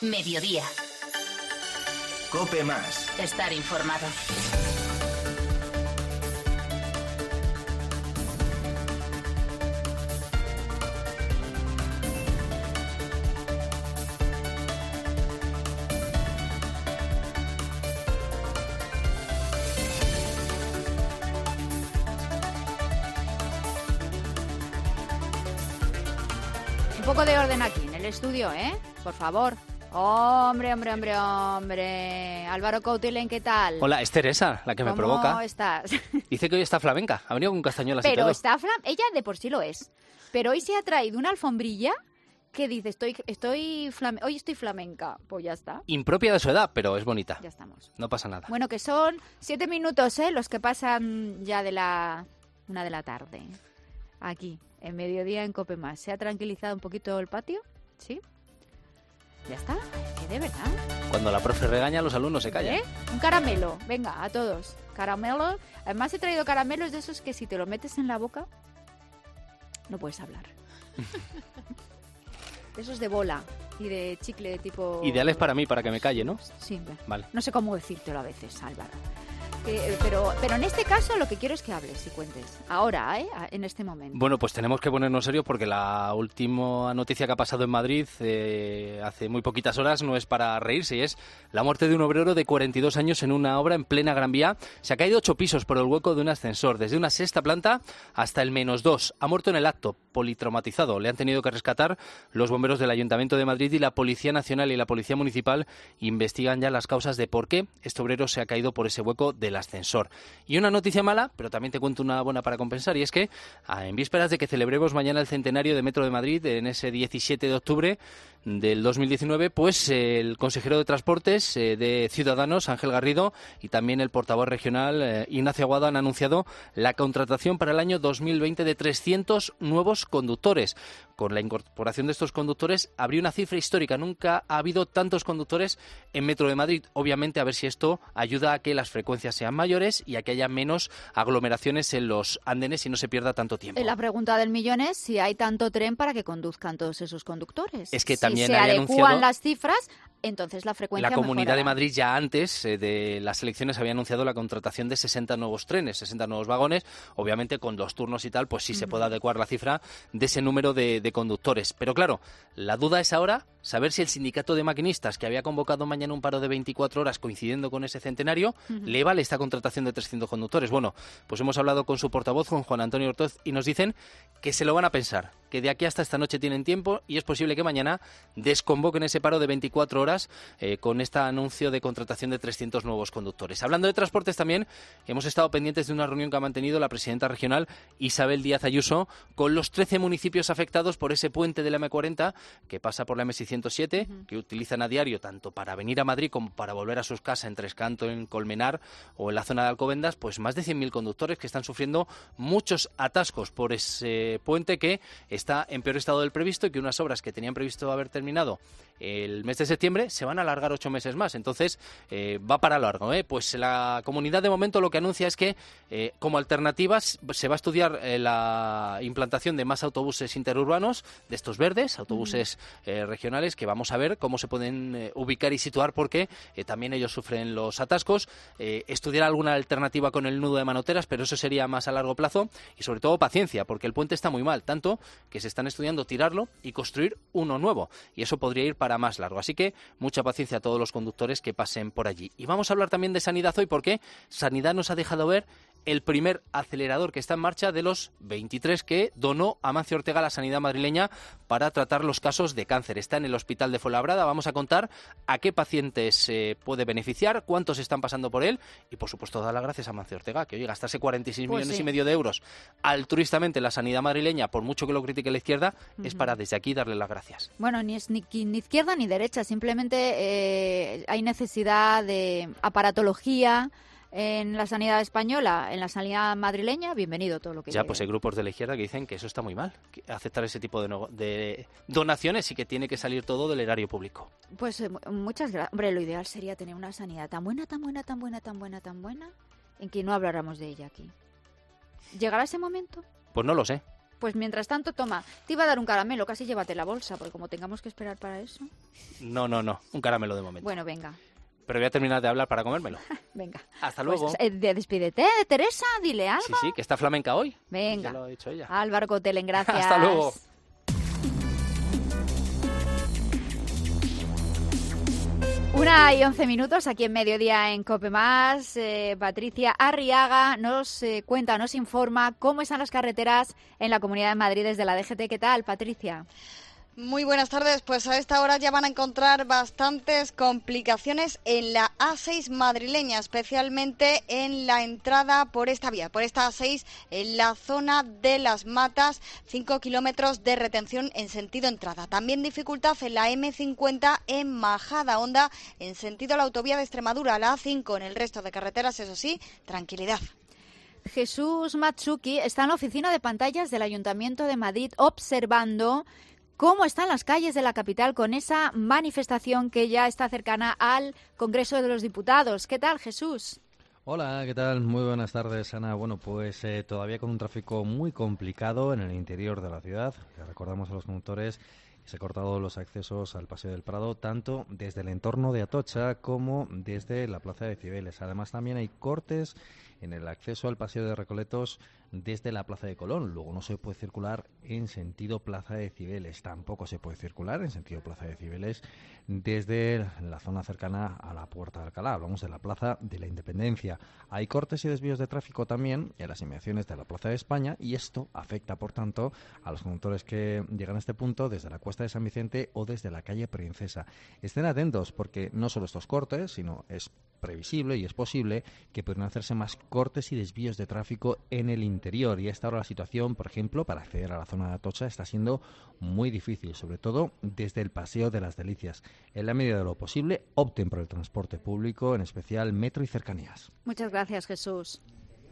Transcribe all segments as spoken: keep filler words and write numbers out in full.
Mediodía. COPE más. Estar informado. Un poco de orden aquí en el estudio, ¿eh? Por favor. Hombre, hombre, hombre, hombre. Álvaro Coutilén, ¿qué tal? Hola, es Teresa, la que me provoca. ¿Cómo estás? Dice que hoy está flamenca, ha venido con castañuelas y Pero todo. está flam... ella de por sí lo es. Pero hoy se ha traído una alfombrilla que dice, estoy, estoy flame... hoy estoy flamenca. Pues ya está. Impropia de su edad, pero es bonita. Ya estamos. No pasa nada. Bueno, que son siete minutos, ¿eh? Los que pasan ya de la una de la tarde. Aquí, en mediodía en COPE más. ¿Se ha tranquilizado un poquito el patio? ¿Sí? Ya está, que de verdad. Cuando la profe regaña, los alumnos se callan. ¿Eh? Un caramelo, venga, a todos. Caramelo. Además he traído caramelos de esos que si te lo metes en la boca, no puedes hablar. De esos de bola y de chicle tipo... Ideales para mí, para que me calle, ¿no? Sí, bueno. Vale. No sé cómo decírtelo a veces, Álvaro. Eh, pero, pero en este caso lo que quiero es que hables y cuentes. Ahora, ¿eh? En este momento. Bueno, pues tenemos que ponernos serios porque la última noticia que ha pasado en Madrid eh, hace muy poquitas horas no es para reírse, y es la muerte de un obrero de cuarenta y dos años en una obra en plena Gran Vía. Se ha caído ocho pisos por el hueco de un ascensor, desde una sexta planta hasta el menos dos. Ha muerto en el acto, politraumatizado. Le han tenido que rescatar los bomberos del Ayuntamiento de Madrid y la Policía Nacional y la Policía Municipal investigan ya las causas de por qué este obrero se ha caído por ese hueco de el ascensor. Y una noticia mala, pero también te cuento una buena para compensar, y es que en vísperas de que celebremos mañana el centenario de Metro de Madrid, en ese diecisiete de octubre del dos mil diecinueve, pues el consejero de Transportes eh, de Ciudadanos, Ángel Garrido, y también el portavoz regional, eh, Ignacio Aguado, han anunciado la contratación para el año dos mil veinte de trescientos nuevos conductores. Con la incorporación de estos conductores habría una cifra histórica. Nunca ha habido tantos conductores en Metro de Madrid. Obviamente, a ver si esto ayuda a que las frecuencias sean mayores y a que haya menos aglomeraciones en los andenes y no se pierda tanto tiempo. La pregunta del millón es si hay tanto tren para que conduzcan todos esos conductores. Es que también si se había adecúan anunciado las cifras, entonces la frecuencia La Comunidad mejorará. de Madrid ya antes eh, de las elecciones había anunciado la contratación de sesenta nuevos trenes, sesenta nuevos vagones. Obviamente con los turnos y tal, pues sí uh-huh. se puede adecuar la cifra de ese número de, de conductores. Pero claro, la duda es ahora saber si el sindicato de maquinistas, que había convocado mañana un paro de veinticuatro horas coincidiendo con ese centenario, uh-huh. le vale esta contratación de trescientos conductores. Bueno, pues hemos hablado con su portavoz, con Juan Antonio Ortoz, y nos dicen que se lo van a pensar, que de aquí hasta esta noche tienen tiempo y es posible que mañana desconvoquen ese paro de veinticuatro horas eh, con este anuncio de contratación de trescientos nuevos conductores. Hablando de transportes también, hemos estado pendientes de una reunión que ha mantenido la presidenta regional Isabel Díaz Ayuso con los trece municipios afectados por ese puente de la eme cuarenta que pasa por la eme seiscientos siete, uh-huh. que utilizan a diario tanto para venir a Madrid como para volver a sus casas en Trescanto, en Colmenar o en la zona de Alcobendas. Pues más de cien mil conductores que están sufriendo muchos atascos por ese puente que está en peor estado del previsto y que unas obras que tenían previsto haber terminado el mes de septiembre se van a alargar ocho meses más. Entonces eh, va para largo, ¿eh? Pues la comunidad de momento lo que anuncia es que eh, como alternativas se va a estudiar eh, la implantación de más autobuses interurbanos, de estos verdes, autobuses eh, regionales, que vamos a ver cómo se pueden eh, ubicar y situar porque eh, también ellos sufren los atascos. Eh, estudiar alguna alternativa con el nudo de Manoteras, pero eso sería más a largo plazo, y sobre todo paciencia, porque el puente está muy mal, tanto que se están estudiando tirarlo y construir uno nuevo, y eso podría ir para más largo. Así que mucha paciencia a todos los conductores que pasen por allí. Y vamos a hablar también de sanidad hoy, porque Sanidad nos ha dejado ver el primer acelerador que está en marcha de los veintitrés que donó Amancio Ortega a la sanidad madrileña para tratar los casos de cáncer. Está en el hospital de Fuenlabrada. Vamos a contar a qué pacientes se eh, puede beneficiar, cuántos están pasando por él y, por supuesto, dar las gracias a Amancio Ortega, que oye, gastarse cuarenta y seis pues millones sí. y medio de euros altruistamente en la sanidad madrileña, por mucho que lo critique la izquierda, uh-huh. es para desde aquí darle las gracias. Bueno, ni es ni, ni izquierda ni derecha, simplemente eh, hay necesidad de aparatología en la sanidad española, en la sanidad madrileña, bienvenido todo lo que Ya, llegue. pues hay grupos de la izquierda que dicen que eso está muy mal, que aceptar ese tipo de, no, de donaciones y que tiene que salir todo del erario público. Pues eh, muchas gracias. Hombre, lo ideal sería tener una sanidad tan buena, tan buena, tan buena, tan buena, tan buena, en que no habláramos de ella aquí. ¿Llegará ese momento? Pues no lo sé. Pues mientras tanto, toma, te iba a dar un caramelo, casi llévate la bolsa, porque como tengamos que esperar para eso... No, no, no, un caramelo de momento. Bueno, venga. Pero voy a terminar de hablar para comérmelo. Venga. Hasta luego. Pues, eh, despídete, Teresa, dile algo. Sí, sí, que está flamenca hoy. Venga. Ya lo ha dicho ella. Álvaro Cotelen, gracias. Hasta luego. Una y once minutos aquí en Mediodía en COPE Más. Eh, Patricia Arriaga nos eh, cuenta, nos informa cómo están las carreteras en la Comunidad de Madrid desde la D G T. ¿Qué tal, Patricia? Muy buenas tardes, pues a esta hora ya van a encontrar bastantes complicaciones en la A seis madrileña, especialmente en la entrada por esta vía, por esta A seis, en la zona de Las Matas, cinco kilómetros de retención en sentido entrada. También dificultad en la eme cincuenta en Majadahonda, en sentido a la autovía de Extremadura, la A cinco. En el resto de carreteras, eso sí, tranquilidad. Jesús Matsuki está en la oficina de pantallas del Ayuntamiento de Madrid observando cómo están las calles de la capital con esa manifestación que ya está cercana al Congreso de los Diputados. ¿Qué tal, Jesús? Hola, ¿qué tal? Muy buenas tardes, Ana. Bueno, pues eh, todavía con un tráfico muy complicado en el interior de la ciudad. Le recordamos a los conductores que se han cortado los accesos al Paseo del Prado, tanto desde el entorno de Atocha como desde la Plaza de Cibeles. Además, también hay cortes en el acceso al Paseo de Recoletos desde la Plaza de Colón. Luego no se puede circular en sentido Plaza de Cibeles. Tampoco se puede circular en sentido Plaza de Cibeles desde la zona cercana a la Puerta de Alcalá. Hablamos de la Plaza de la Independencia. Hay cortes y desvíos de tráfico también en las inmediaciones de la Plaza de España y esto afecta, por tanto, a los conductores que llegan a este punto desde la Cuesta de San Vicente o desde la calle Princesa. Estén atentos porque no solo estos cortes, sino es previsible y es posible que puedan hacerse más cortes y desvíos de tráfico en el interior. Y a esta hora la situación, por ejemplo, para acceder a la zona de Atocha está siendo muy difícil, sobre todo desde el Paseo de las Delicias. En la medida de lo posible, opten por el transporte público, en especial metro y cercanías. Muchas gracias, Jesús.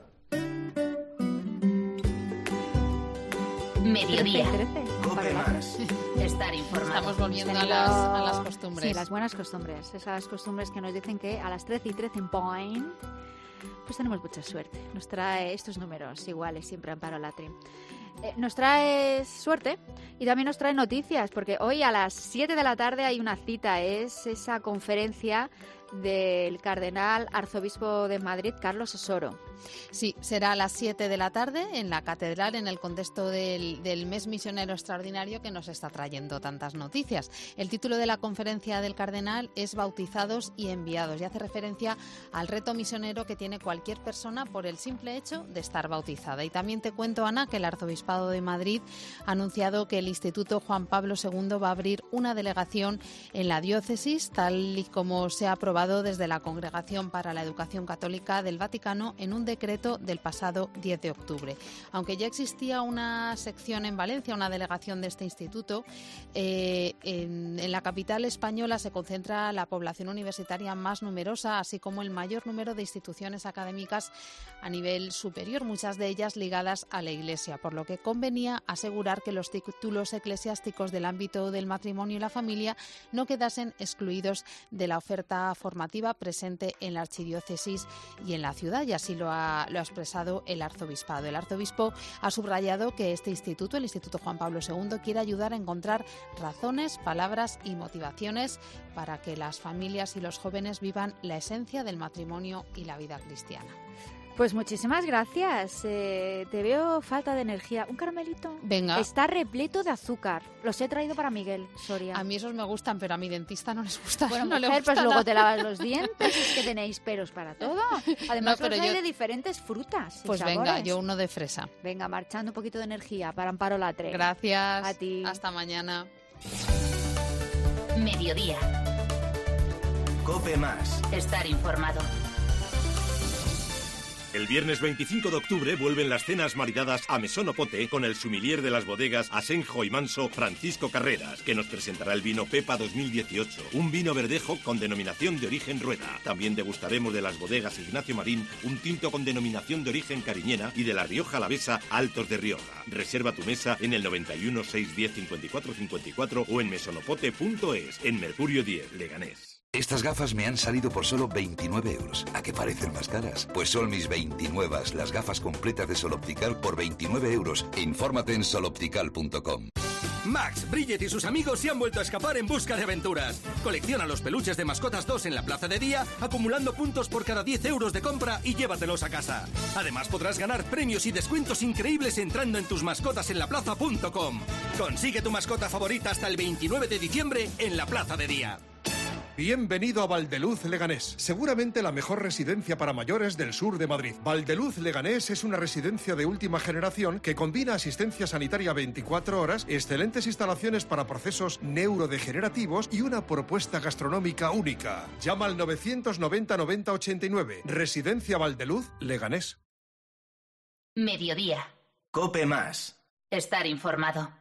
Mediodía. COPE Más. Estar informado. Estamos volviendo a Pero- las, a las costumbres. Sí, las buenas costumbres. Esas costumbres que nos dicen que a las trece y trece en point, pues tenemos mucha suerte. Nos trae estos números iguales, siempre Amparo Latri. Eh, nos trae suerte y también nos trae noticias, porque hoy a las siete de la tarde hay una cita, es esa conferencia del cardenal arzobispo de Madrid, Carlos Osoro. Sí, será a las siete de la tarde en la catedral, en el contexto del, del mes misionero extraordinario que nos está trayendo tantas noticias. El título de la conferencia del cardenal es Bautizados y enviados y hace referencia al reto misionero que tiene cualquier persona por el simple hecho de estar bautizada. Y también te cuento, Ana, que el arzobispado de Madrid ha anunciado que el Instituto Juan Pablo segundo va a abrir una delegación en la diócesis, tal y como se ha aprobado desde la Congregación para la Educación Católica del Vaticano en un decreto del pasado diez de octubre. Aunque ya existía una sección en Valencia, una delegación de este instituto, eh, en, en la capital española se concentra la población universitaria más numerosa, así como el mayor número de instituciones académicas a nivel superior, muchas de ellas ligadas a la Iglesia, por lo que convenía asegurar que los títulos eclesiásticos del ámbito del matrimonio y la familia no quedasen excluidos de la oferta formativa presente en la archidiócesis y en la ciudad, y así lo ha, lo ha expresado el arzobispado. El arzobispo ha subrayado que este instituto, el Instituto Juan Pablo segundo, quiere ayudar a encontrar razones, palabras y motivaciones para que las familias y los jóvenes vivan la esencia del matrimonio y la vida cristiana. Pues muchísimas gracias. Eh, te veo falta de energía. ¿Un caramelito? Venga. Está repleto de azúcar. Los he traído para Miguel Soria. A mí esos me gustan, pero a mi dentista no les gusta. Bueno, no le mujer, gusta pues luego nada. te lavas los dientes, es que tenéis peros para todo. Además, No, pero los hay yo- de diferentes frutas y Pues venga, sabores. yo uno de fresa. Venga, marchando un poquito de energía para Amparo Latre. Gracias. A ti. Hasta mañana. Mediodía. COPE Más. Estar informado. El viernes veinticinco de octubre vuelven las cenas maridadas a Mesón Opote con el sumilier de las bodegas Asenjo y Manso, Francisco Carreras, que nos presentará el vino Pepa dos mil dieciocho, un vino verdejo con denominación de origen Rueda. También degustaremos de las bodegas Ignacio Marín, un tinto con denominación de origen Cariñena, y de la Rioja Alavesa Altos de Rioja. Reserva tu mesa en el noventa y uno, seiscientos diez, cincuenta y cuatro cincuenta y cuatro o en mesonopote punto es, en Mercurio diez, Leganés. Estas gafas me han salido por solo veintinueve euros. ¿A qué parecen más caras? Pues son mis veintinueve, las gafas completas de Sol Optical por veintinueve euros. Infórmate en sol optical punto com. Max, Bridget y sus amigos se han vuelto a escapar en busca de aventuras. Colecciona los peluches de Mascotas dos en la Plaza de Día, acumulando puntos por cada diez euros de compra y llévatelos a casa. Además podrás ganar premios y descuentos increíbles entrando en tus mascotas en la plaza punto com. Consigue tu mascota favorita hasta el veintinueve de diciembre en la Plaza de Día. Bienvenido a Valdeluz Leganés, seguramente la mejor residencia para mayores del sur de Madrid. Valdeluz Leganés es una residencia de última generación que combina asistencia sanitaria veinticuatro horas, excelentes instalaciones para procesos neurodegenerativos y una propuesta gastronómica única. Llama al novecientos noventa noventa ochenta y nueve. Residencia Valdeluz Leganés. Mediodía. Cope Más. Estar informado.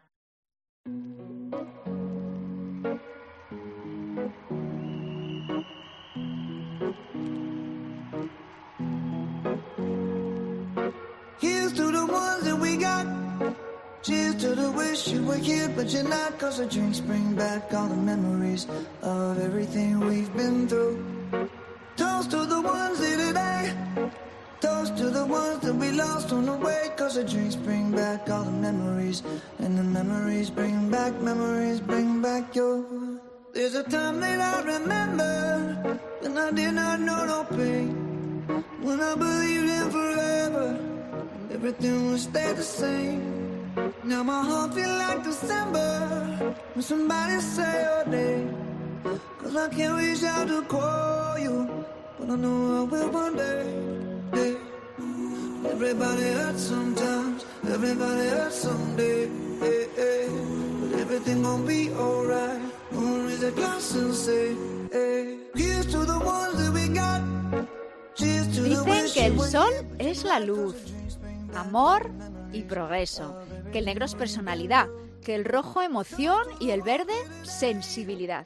Here's to the ones that we got. Cheers to the wish you were here, but you're not. Cause the drinks bring back all the memories of everything we've been through. Toast to the ones here today. Toast to the ones that we lost on the way. Cause the drinks bring back all the memories. And the memories bring back, memories bring back your. There's a time that I remember when I did not know no pain. When I believed in forever, everything would stay the same. Now my heart feel like December when somebody say your name. Cause I can't reach out to call you, but I know I will one day. Hey. Everybody hurts sometimes, everybody hurts someday. Hey, hey. But everything gon' be alright. Gonna raise a glass and say, hey. Here's to the ones that we got. Dicen que el sol es la luz, amor y progreso, que el negro es personalidad, que el rojo emoción y el verde sensibilidad.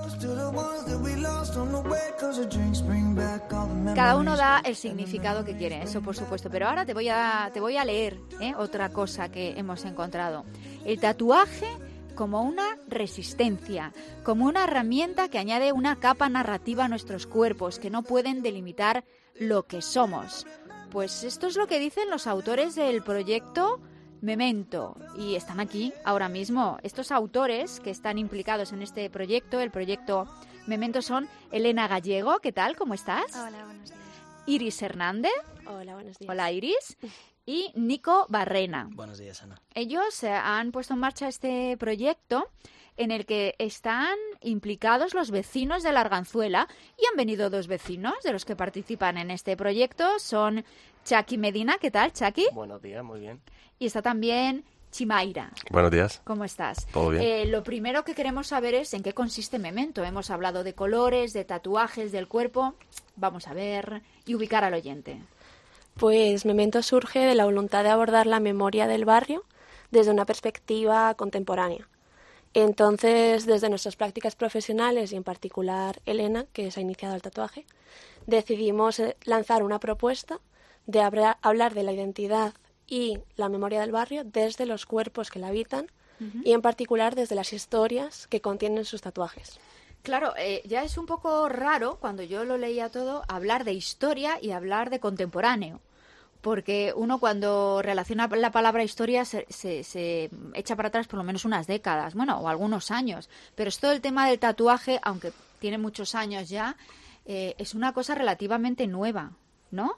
Cada uno da el significado que quiere, eso por supuesto, pero ahora te voy a, te voy a leer ¿eh? otra cosa que hemos encontrado. El tatuaje como una resistencia, como una herramienta que añade una capa narrativa a nuestros cuerpos que no pueden delimitar lo que somos. Pues esto es lo que dicen los autores del proyecto Memento y están aquí ahora mismo. Estos autores que están implicados en este proyecto, el proyecto Memento, son Elena Gallego, ¿qué tal? ¿Cómo estás? Hola, buenos días. Iris Hernández. Hola, buenos días. Hola, Iris. Y Nico Barrena. Buenos días, Ana. Ellos eh, han puesto en marcha este proyecto en el que están implicados los vecinos de la Arganzuela y han venido dos vecinos de los que participan en este proyecto. Son Chaki Medina, ¿qué tal, Chaki? Buenos días, muy bien. Y está también Chimaira. Buenos días. ¿Cómo estás? Todo bien. Eh, lo primero que queremos saber es en qué consiste Memento. Hemos hablado de colores, de tatuajes, del cuerpo. Vamos a ver y ubicar al oyente. Pues Memento surge de la voluntad de abordar la memoria del barrio desde una perspectiva contemporánea. Entonces, desde nuestras prácticas profesionales y en particular Elena, que se ha iniciado el tatuaje, decidimos lanzar una propuesta de hablar de la identidad y la memoria del barrio desde los cuerpos que la habitan uh-huh. y en particular desde las historias que contienen sus tatuajes. Claro, eh, ya es un poco raro, cuando yo lo leía todo, hablar de historia y hablar de contemporáneo. Porque uno cuando relaciona la palabra historia se, se, se echa para atrás por lo menos unas décadas, bueno, o algunos años. Pero esto del tema del tatuaje, aunque tiene muchos años ya, eh, es una cosa relativamente nueva, ¿no?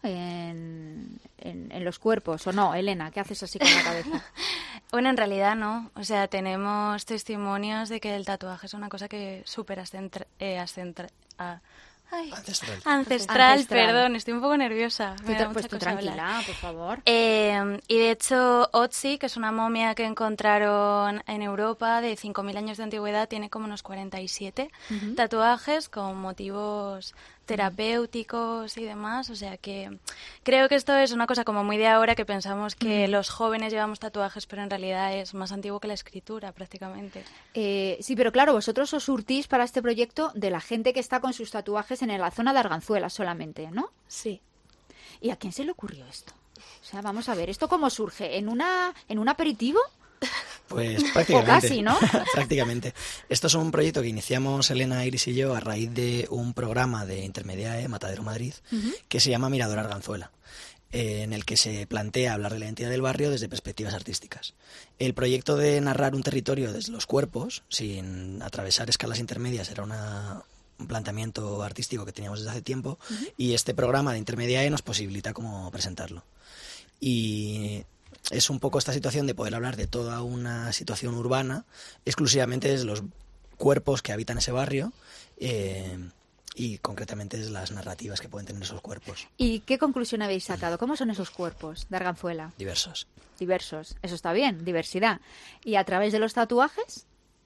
En, en, en los cuerpos, ¿o no? Elena, ¿qué haces así con la cabeza? Bueno, en realidad no. O sea, tenemos testimonios de que el tatuaje es una cosa que súper ascentra... Eh, ascentra ah. Ay. Ancestral. Ancestral. Ancestral, perdón, estoy un poco nerviosa. Tú te has puesto tranquila, hablar. Por favor. Eh, y de hecho, Otzi, que es una momia que encontraron en Europa de cinco mil años de antigüedad, tiene como unos cuarenta y siete uh-huh. tatuajes con motivos terapéuticos y demás, o sea que creo que esto es una cosa como muy de ahora, que pensamos que mm. los jóvenes llevamos tatuajes, pero en realidad es más antiguo que la escritura prácticamente. Eh, sí, pero claro, vosotros os surtís para este proyecto de la gente que está con sus tatuajes en la zona de Arganzuela solamente, ¿no? Sí. ¿Y a quién se le ocurrió esto? O sea, vamos a ver, ¿esto cómo surge? ¿En una en un aperitivo? Pues prácticamente. O casi, ¿no? Prácticamente. Esto es un proyecto que iniciamos Elena, Iris y yo a raíz de un programa de Intermediae, Matadero Madrid, uh-huh. que se llama Mirador Arganzuela, eh, en el que se plantea hablar de la identidad del barrio desde perspectivas artísticas. El proyecto de narrar un territorio desde los cuerpos, sin atravesar escalas intermedias, era una... un planteamiento artístico que teníamos desde hace tiempo, uh-huh. y este programa de Intermediae nos posibilita como presentarlo. Y es un poco esta situación de poder hablar de toda una situación urbana exclusivamente desde los cuerpos que habitan ese barrio, eh, y concretamente desde las narrativas que pueden tener esos cuerpos. ¿Y qué conclusión habéis sacado? ¿Cómo son esos cuerpos de Arganzuela? Diversos. Diversos, eso está bien, diversidad. ¿Y a través de los tatuajes?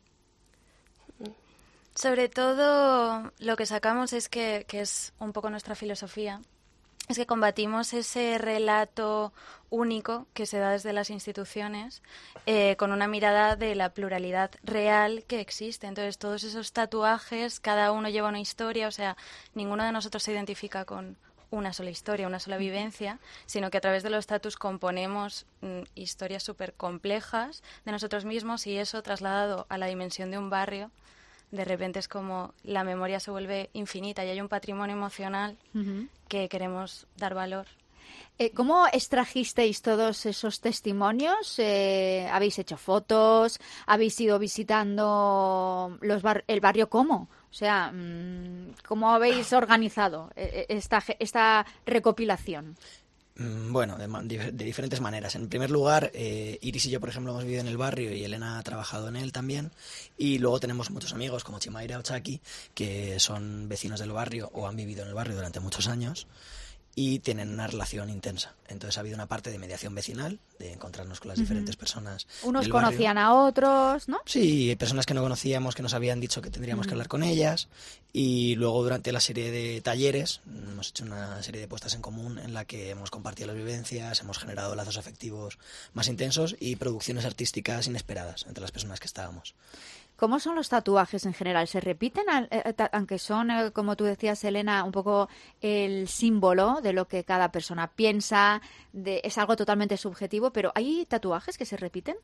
Sobre todo lo que sacamos es que, que es un poco nuestra filosofía, es que combatimos ese relato único que se da desde las instituciones, eh, con una mirada de la pluralidad real que existe. Entonces todos esos tatuajes, cada uno lleva una historia, o sea, ninguno de nosotros se identifica con una sola historia, una sola vivencia, sino que a través de los tatus componemos mm, historias súper complejas de nosotros mismos, y eso trasladado a la dimensión de un barrio, de repente es como la memoria se vuelve infinita y hay un patrimonio emocional uh-huh. que queremos dar valor. Eh, ¿Cómo extrajisteis todos esos testimonios? Eh, ¿Habéis hecho fotos? ¿Habéis ido visitando los bar- el barrio? ¿Cómo? O sea, ¿cómo habéis organizado esta, esta recopilación? Bueno, de, de diferentes maneras. En primer lugar, eh, Iris y yo, por ejemplo, hemos vivido en el barrio y Elena ha trabajado en él también. Y luego tenemos muchos amigos como Chimaira o Chaki, que son vecinos del barrio o han vivido en el barrio durante muchos años y tienen una relación intensa. Entonces ha habido una parte de mediación vecinal, de encontrarnos con las uh-huh. diferentes personas. Unos del conocían barrio. a otros, ¿no? Sí, personas que no conocíamos, que nos habían dicho que tendríamos uh-huh. que hablar con ellas. Y luego durante la serie de talleres hemos hecho una serie de puestas en común en la que hemos compartido las vivencias, hemos generado lazos afectivos más intensos y producciones artísticas inesperadas entre las personas que estábamos. ¿Cómo son los tatuajes en general? ¿Se repiten, aunque son, como tú decías, Elena, un poco el símbolo de lo que cada persona piensa? De, es algo totalmente subjetivo, pero ¿hay tatuajes que se repiten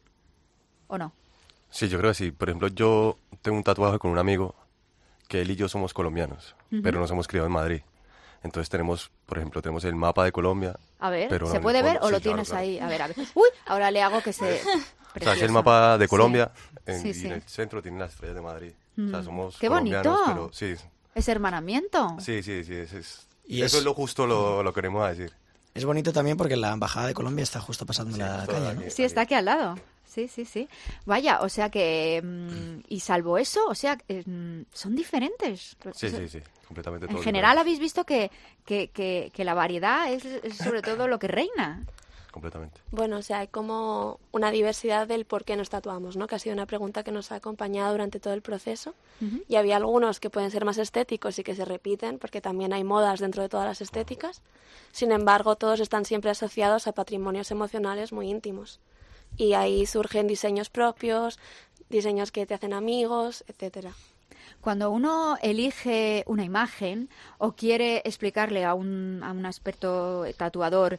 o no? Sí, yo creo que sí. Por ejemplo, yo tengo un tatuaje con un amigo que él y yo somos colombianos, uh-huh. pero nos hemos criado en Madrid. Entonces tenemos, por ejemplo, tenemos el mapa de Colombia. A ver, pero ¿se puede ver o sí, lo claro, tienes claro. ahí? A ver, a ver. Uy, ahora le hago que se... O sea, es el mapa de Colombia, sí. En, Sí, y sí. en el centro tiene las estrellas de Madrid. Mm. O sea, somos ¡Qué colombianos, bonito! pero sí. Es hermanamiento. Sí, sí, sí. Es, es, Y eso es- es lo justo, lo, lo queremos decir. Es bonito también porque la embajada de Colombia está justo pasando Sí, la justo calle, aquí. ¿no? Sí, está aquí al lado. Sí, sí, sí. Vaya, o sea que... mm, y salvo eso, o sea, eh, mm, son diferentes. Sí, sí, sí. Completamente En todo. general habéis visto que, que, que, que la variedad es, es sobre todo lo que reina. Completamente. Bueno, o sea, hay como una diversidad del por qué nos tatuamos, ¿no? Que ha sido una pregunta que nos ha acompañado durante todo el proceso. Uh-huh. Y había algunos que pueden ser más estéticos y que se repiten, porque también hay modas dentro de todas las estéticas. Sin embargo, todos están siempre asociados a patrimonios emocionales muy íntimos. Y ahí surgen diseños propios, diseños que te hacen amigos, etcétera. Cuando uno elige una imagen o quiere explicarle a un, a un experto tatuador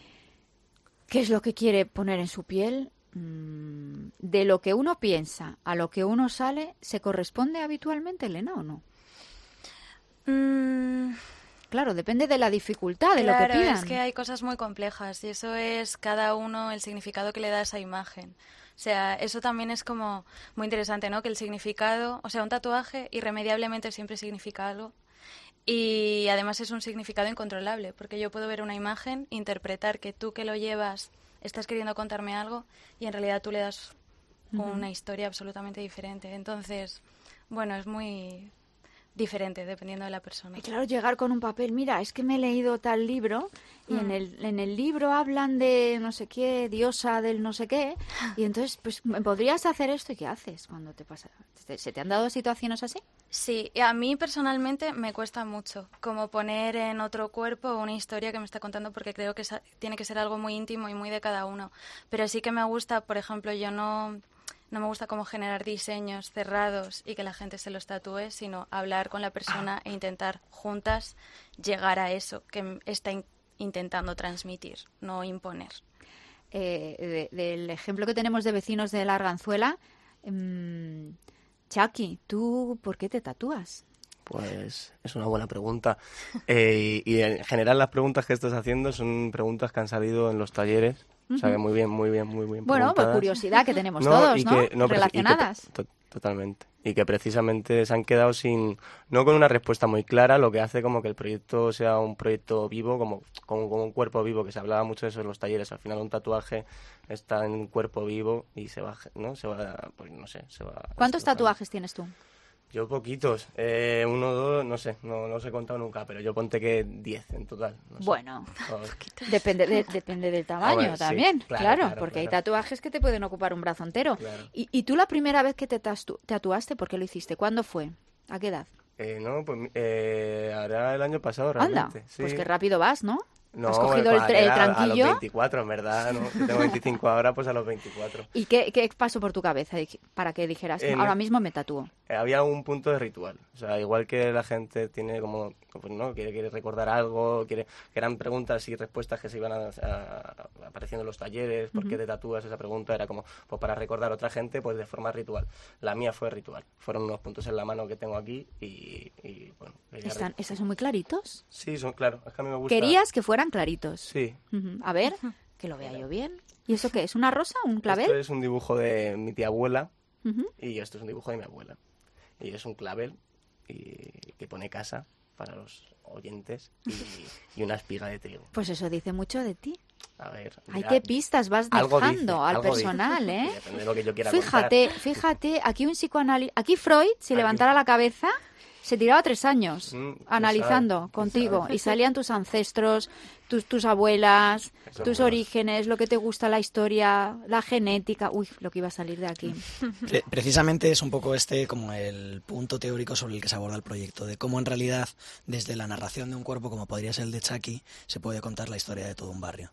qué es lo que quiere poner en su piel, mmm, de lo que uno piensa a lo que uno sale, ¿se corresponde habitualmente, Elena, o no? Mm, Claro, depende de la dificultad, de claro, lo que pidan. es que hay cosas muy complejas y eso es cada uno el significado que le da a esa imagen. O sea, eso también es como muy interesante, ¿no? Que el significado, o sea, un tatuaje irremediablemente siempre significa algo. Y además es un significado incontrolable, porque yo puedo ver una imagen, interpretar que tú que lo llevas estás queriendo contarme algo y en realidad tú le das Ujú. una historia absolutamente diferente. Entonces, bueno, es muy diferente dependiendo de la persona. Y claro, llegar con un papel, mira, es que me he leído tal libro y Mm. en el en el libro hablan de no sé qué, diosa del no sé qué, y entonces, pues, ¿podrías hacer esto? ¿Y qué haces cuando te pasa? ¿Se se te han dado situaciones así? Sí, y a mí personalmente me cuesta mucho como poner en otro cuerpo una historia que me está contando porque creo que esa- tiene que ser algo muy íntimo y muy de cada uno. Pero sí que me gusta, por ejemplo, yo no, no me gusta como generar diseños cerrados y que la gente se los tatúe, sino hablar con la persona e intentar juntas llegar a eso que m- está in- intentando transmitir, no imponer. eh, de, del ejemplo que tenemos de vecinos de la Arganzuela, mmm, Chucky, ¿tú por qué te tatúas? Pues es una buena pregunta. Eh, y, y en general las preguntas que estás haciendo son preguntas que han salido en los talleres. Uh-huh. O sea, que muy bien, muy bien, muy bien Bueno, pues curiosidad que tenemos no, todos, ¿no? Que, no relacionadas. Y que, to, totalmente. Y que precisamente se han quedado sin, no con una respuesta muy clara, lo que hace como que el proyecto sea un proyecto vivo, como, como, como un cuerpo vivo, que se hablaba mucho de eso en los talleres. Al final un tatuaje está en un cuerpo vivo y se va, ¿no? Se va, pues no sé, se va... ¿Cuántos tatuajes tienes tú? Yo poquitos, eh, uno o dos, no sé, no, no os he contado nunca, pero yo ponte que diez en total. No sé. Bueno, depende, de, depende del tamaño ah, bueno, también, sí, claro, claro, claro, porque claro. hay tatuajes que te pueden ocupar un brazo entero. Claro. ¿Y, ¿Y tú la primera vez que te tatu tatuaste, por qué lo hiciste? ¿Cuándo fue? ¿A qué edad? Eh, no, pues eh, ahora el año pasado realmente. Anda, sí. Pues qué rápido vas, ¿no? No, ¿Has cogido el, el tranquillo? A los veinticuatro, en verdad, ¿no? Yo tengo veinticinco ahora, pues a los veinticuatro. ¿Y qué, qué pasó por tu cabeza para que dijeras, eh, ahora mismo me tatúo? Había un punto de ritual. O sea, igual que la gente tiene como, pues no, quiere, quiere recordar algo, quiere, que eran preguntas y respuestas que se iban a, a, apareciendo en los talleres, ¿por uh-huh. qué te tatúas? Esa pregunta era como, pues para recordar a otra gente, pues de forma ritual. La mía fue ritual. Fueron unos puntos en la mano que tengo aquí y, y bueno. ¿Están, ¿Están son muy claritos? Sí, son claros. Es que a mí me gusta. ¿Querías que fueran claritos? Sí. Uh-huh. A ver, que lo vea yo bien. ¿Y eso qué es? ¿Una rosa? ¿Un clavel? Esto es un dibujo de mi tía abuela uh-huh. y esto es un dibujo de mi abuela. Y es un clavel y, que pone casa para los oyentes y, y una espiga de trigo. Pues eso dice mucho de ti. A ver. Ay, qué pistas vas dejando dice, al personal, dice. ¿eh? Sí, depende de lo que yo quiera fíjate, contar. fíjate, aquí un psicoanalista, aquí Freud, si aquí. levantara la cabeza, se tiraba tres años mm, analizando sabe, contigo sabe. Y salían tus ancestros, tus, tus abuelas, Eso tus orígenes, lo que te gusta, la historia, la genética. Uy, lo que iba a salir de aquí. Pre- precisamente es un poco este como el punto teórico sobre el que se aborda el proyecto, de cómo en realidad desde la narración de un cuerpo como podría ser el de Chucky se puede contar la historia de todo un barrio.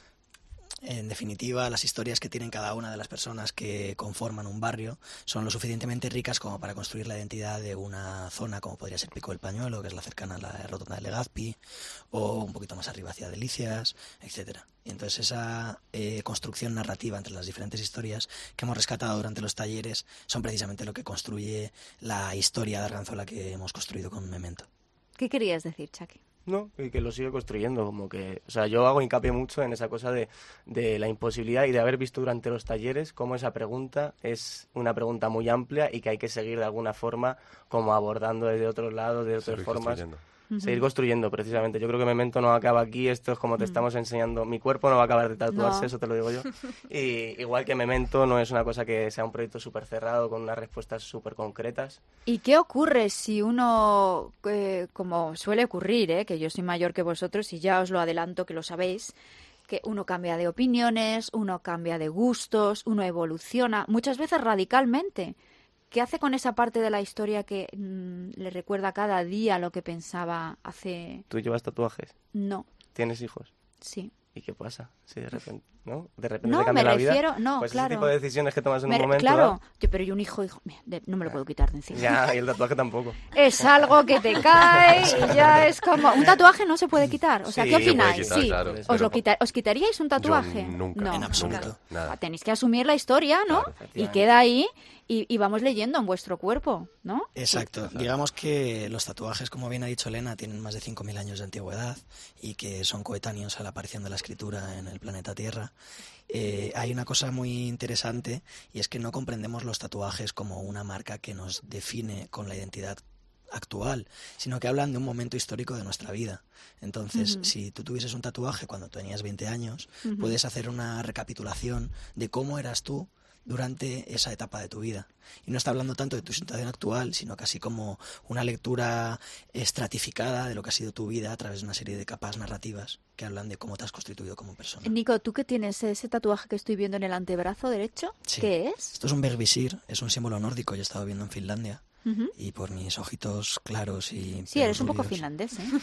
En definitiva, las historias que tienen cada una de las personas que conforman un barrio son lo suficientemente ricas como para construir la identidad de una zona, como podría ser Pico del Pañuelo, que es la cercana a la rotonda de Legazpi, o un poquito más arriba hacia Delicias, etcétera. Y entonces esa eh, construcción narrativa entre las diferentes historias que hemos rescatado durante los talleres son precisamente lo que construye la historia de Arganzuela que hemos construido con Memento. ¿Qué querías decir, Chucky? No, y que lo sigue construyendo, como que, o sea, yo hago hincapié mucho en esa cosa de, de la imposibilidad y de haber visto durante los talleres cómo esa pregunta es una pregunta muy amplia y que hay que seguir de alguna forma como abordando desde otros lados, de otras formas. Uh-huh. Seguir construyendo, precisamente. Yo creo que Memento no acaba aquí, esto es como te uh-huh. estamos enseñando. Mi cuerpo no va a acabar de tatuarse, no. Eso te lo digo yo. Y igual que Memento no es una cosa que sea un proyecto súper cerrado con unas respuestas súper concretas. ¿Y qué ocurre si uno, eh, como suele ocurrir, eh, que yo soy mayor que vosotros y ya os lo adelanto que lo sabéis, que uno cambia de opiniones, uno cambia de gustos, uno evoluciona, muchas veces radicalmente? ¿Qué hace con esa parte de la historia que mmm, le recuerda cada día lo que pensaba hace...? ¿Tú llevas tatuajes? No. ¿Tienes hijos? Sí. ¿Y qué pasa? Si de repente, ¿no? De repente no, te cambia me la refiero, vida. No, pues claro. ese tipo de decisiones que tomas en me, un momento. Claro, ¿eh? yo, pero yo un hijo, hijo mira, de, no me lo puedo quitar de encima. Ya, y el tatuaje tampoco. Es algo que te cae y ya es como... Un tatuaje no se puede quitar. O sea, sí, ¿qué opináis? Quitar, sí. claro, ¿Os, lo quita ¿Os quitaríais un tatuaje? Yo nunca. No, en absoluto. Nada. Tenéis que asumir la historia, ¿no? Claro, y queda ahí y, y vamos leyendo en vuestro cuerpo, ¿no? Exacto. Exacto. Digamos que los tatuajes, como bien ha dicho Elena, tienen más de cinco mil años de antigüedad y que son coetáneos a la aparición de la escritura en el planeta Tierra. Eh, hay una cosa muy interesante y es que no comprendemos los tatuajes como una marca que nos define con la identidad actual, sino que hablan de un momento histórico de nuestra vida. Entonces, uh-huh. si tú tuvieses un tatuaje cuando tenías veinte años, uh-huh. puedes hacer una recapitulación de cómo eras tú durante esa etapa de tu vida. Y no está hablando tanto de tu situación actual, sino casi como una lectura estratificada de lo que ha sido tu vida a través de una serie de capas narrativas que hablan de cómo te has constituido como persona. Nico, ¿tú qué tienes? ¿Ese tatuaje que estoy viendo en el antebrazo derecho? Sí. ¿Qué es? Esto es un Bervisir, es un símbolo nórdico, yo he estado viendo en Finlandia. Uh-huh. Y por mis ojitos claros y... Sí, eres un poco finlandés, ¿eh?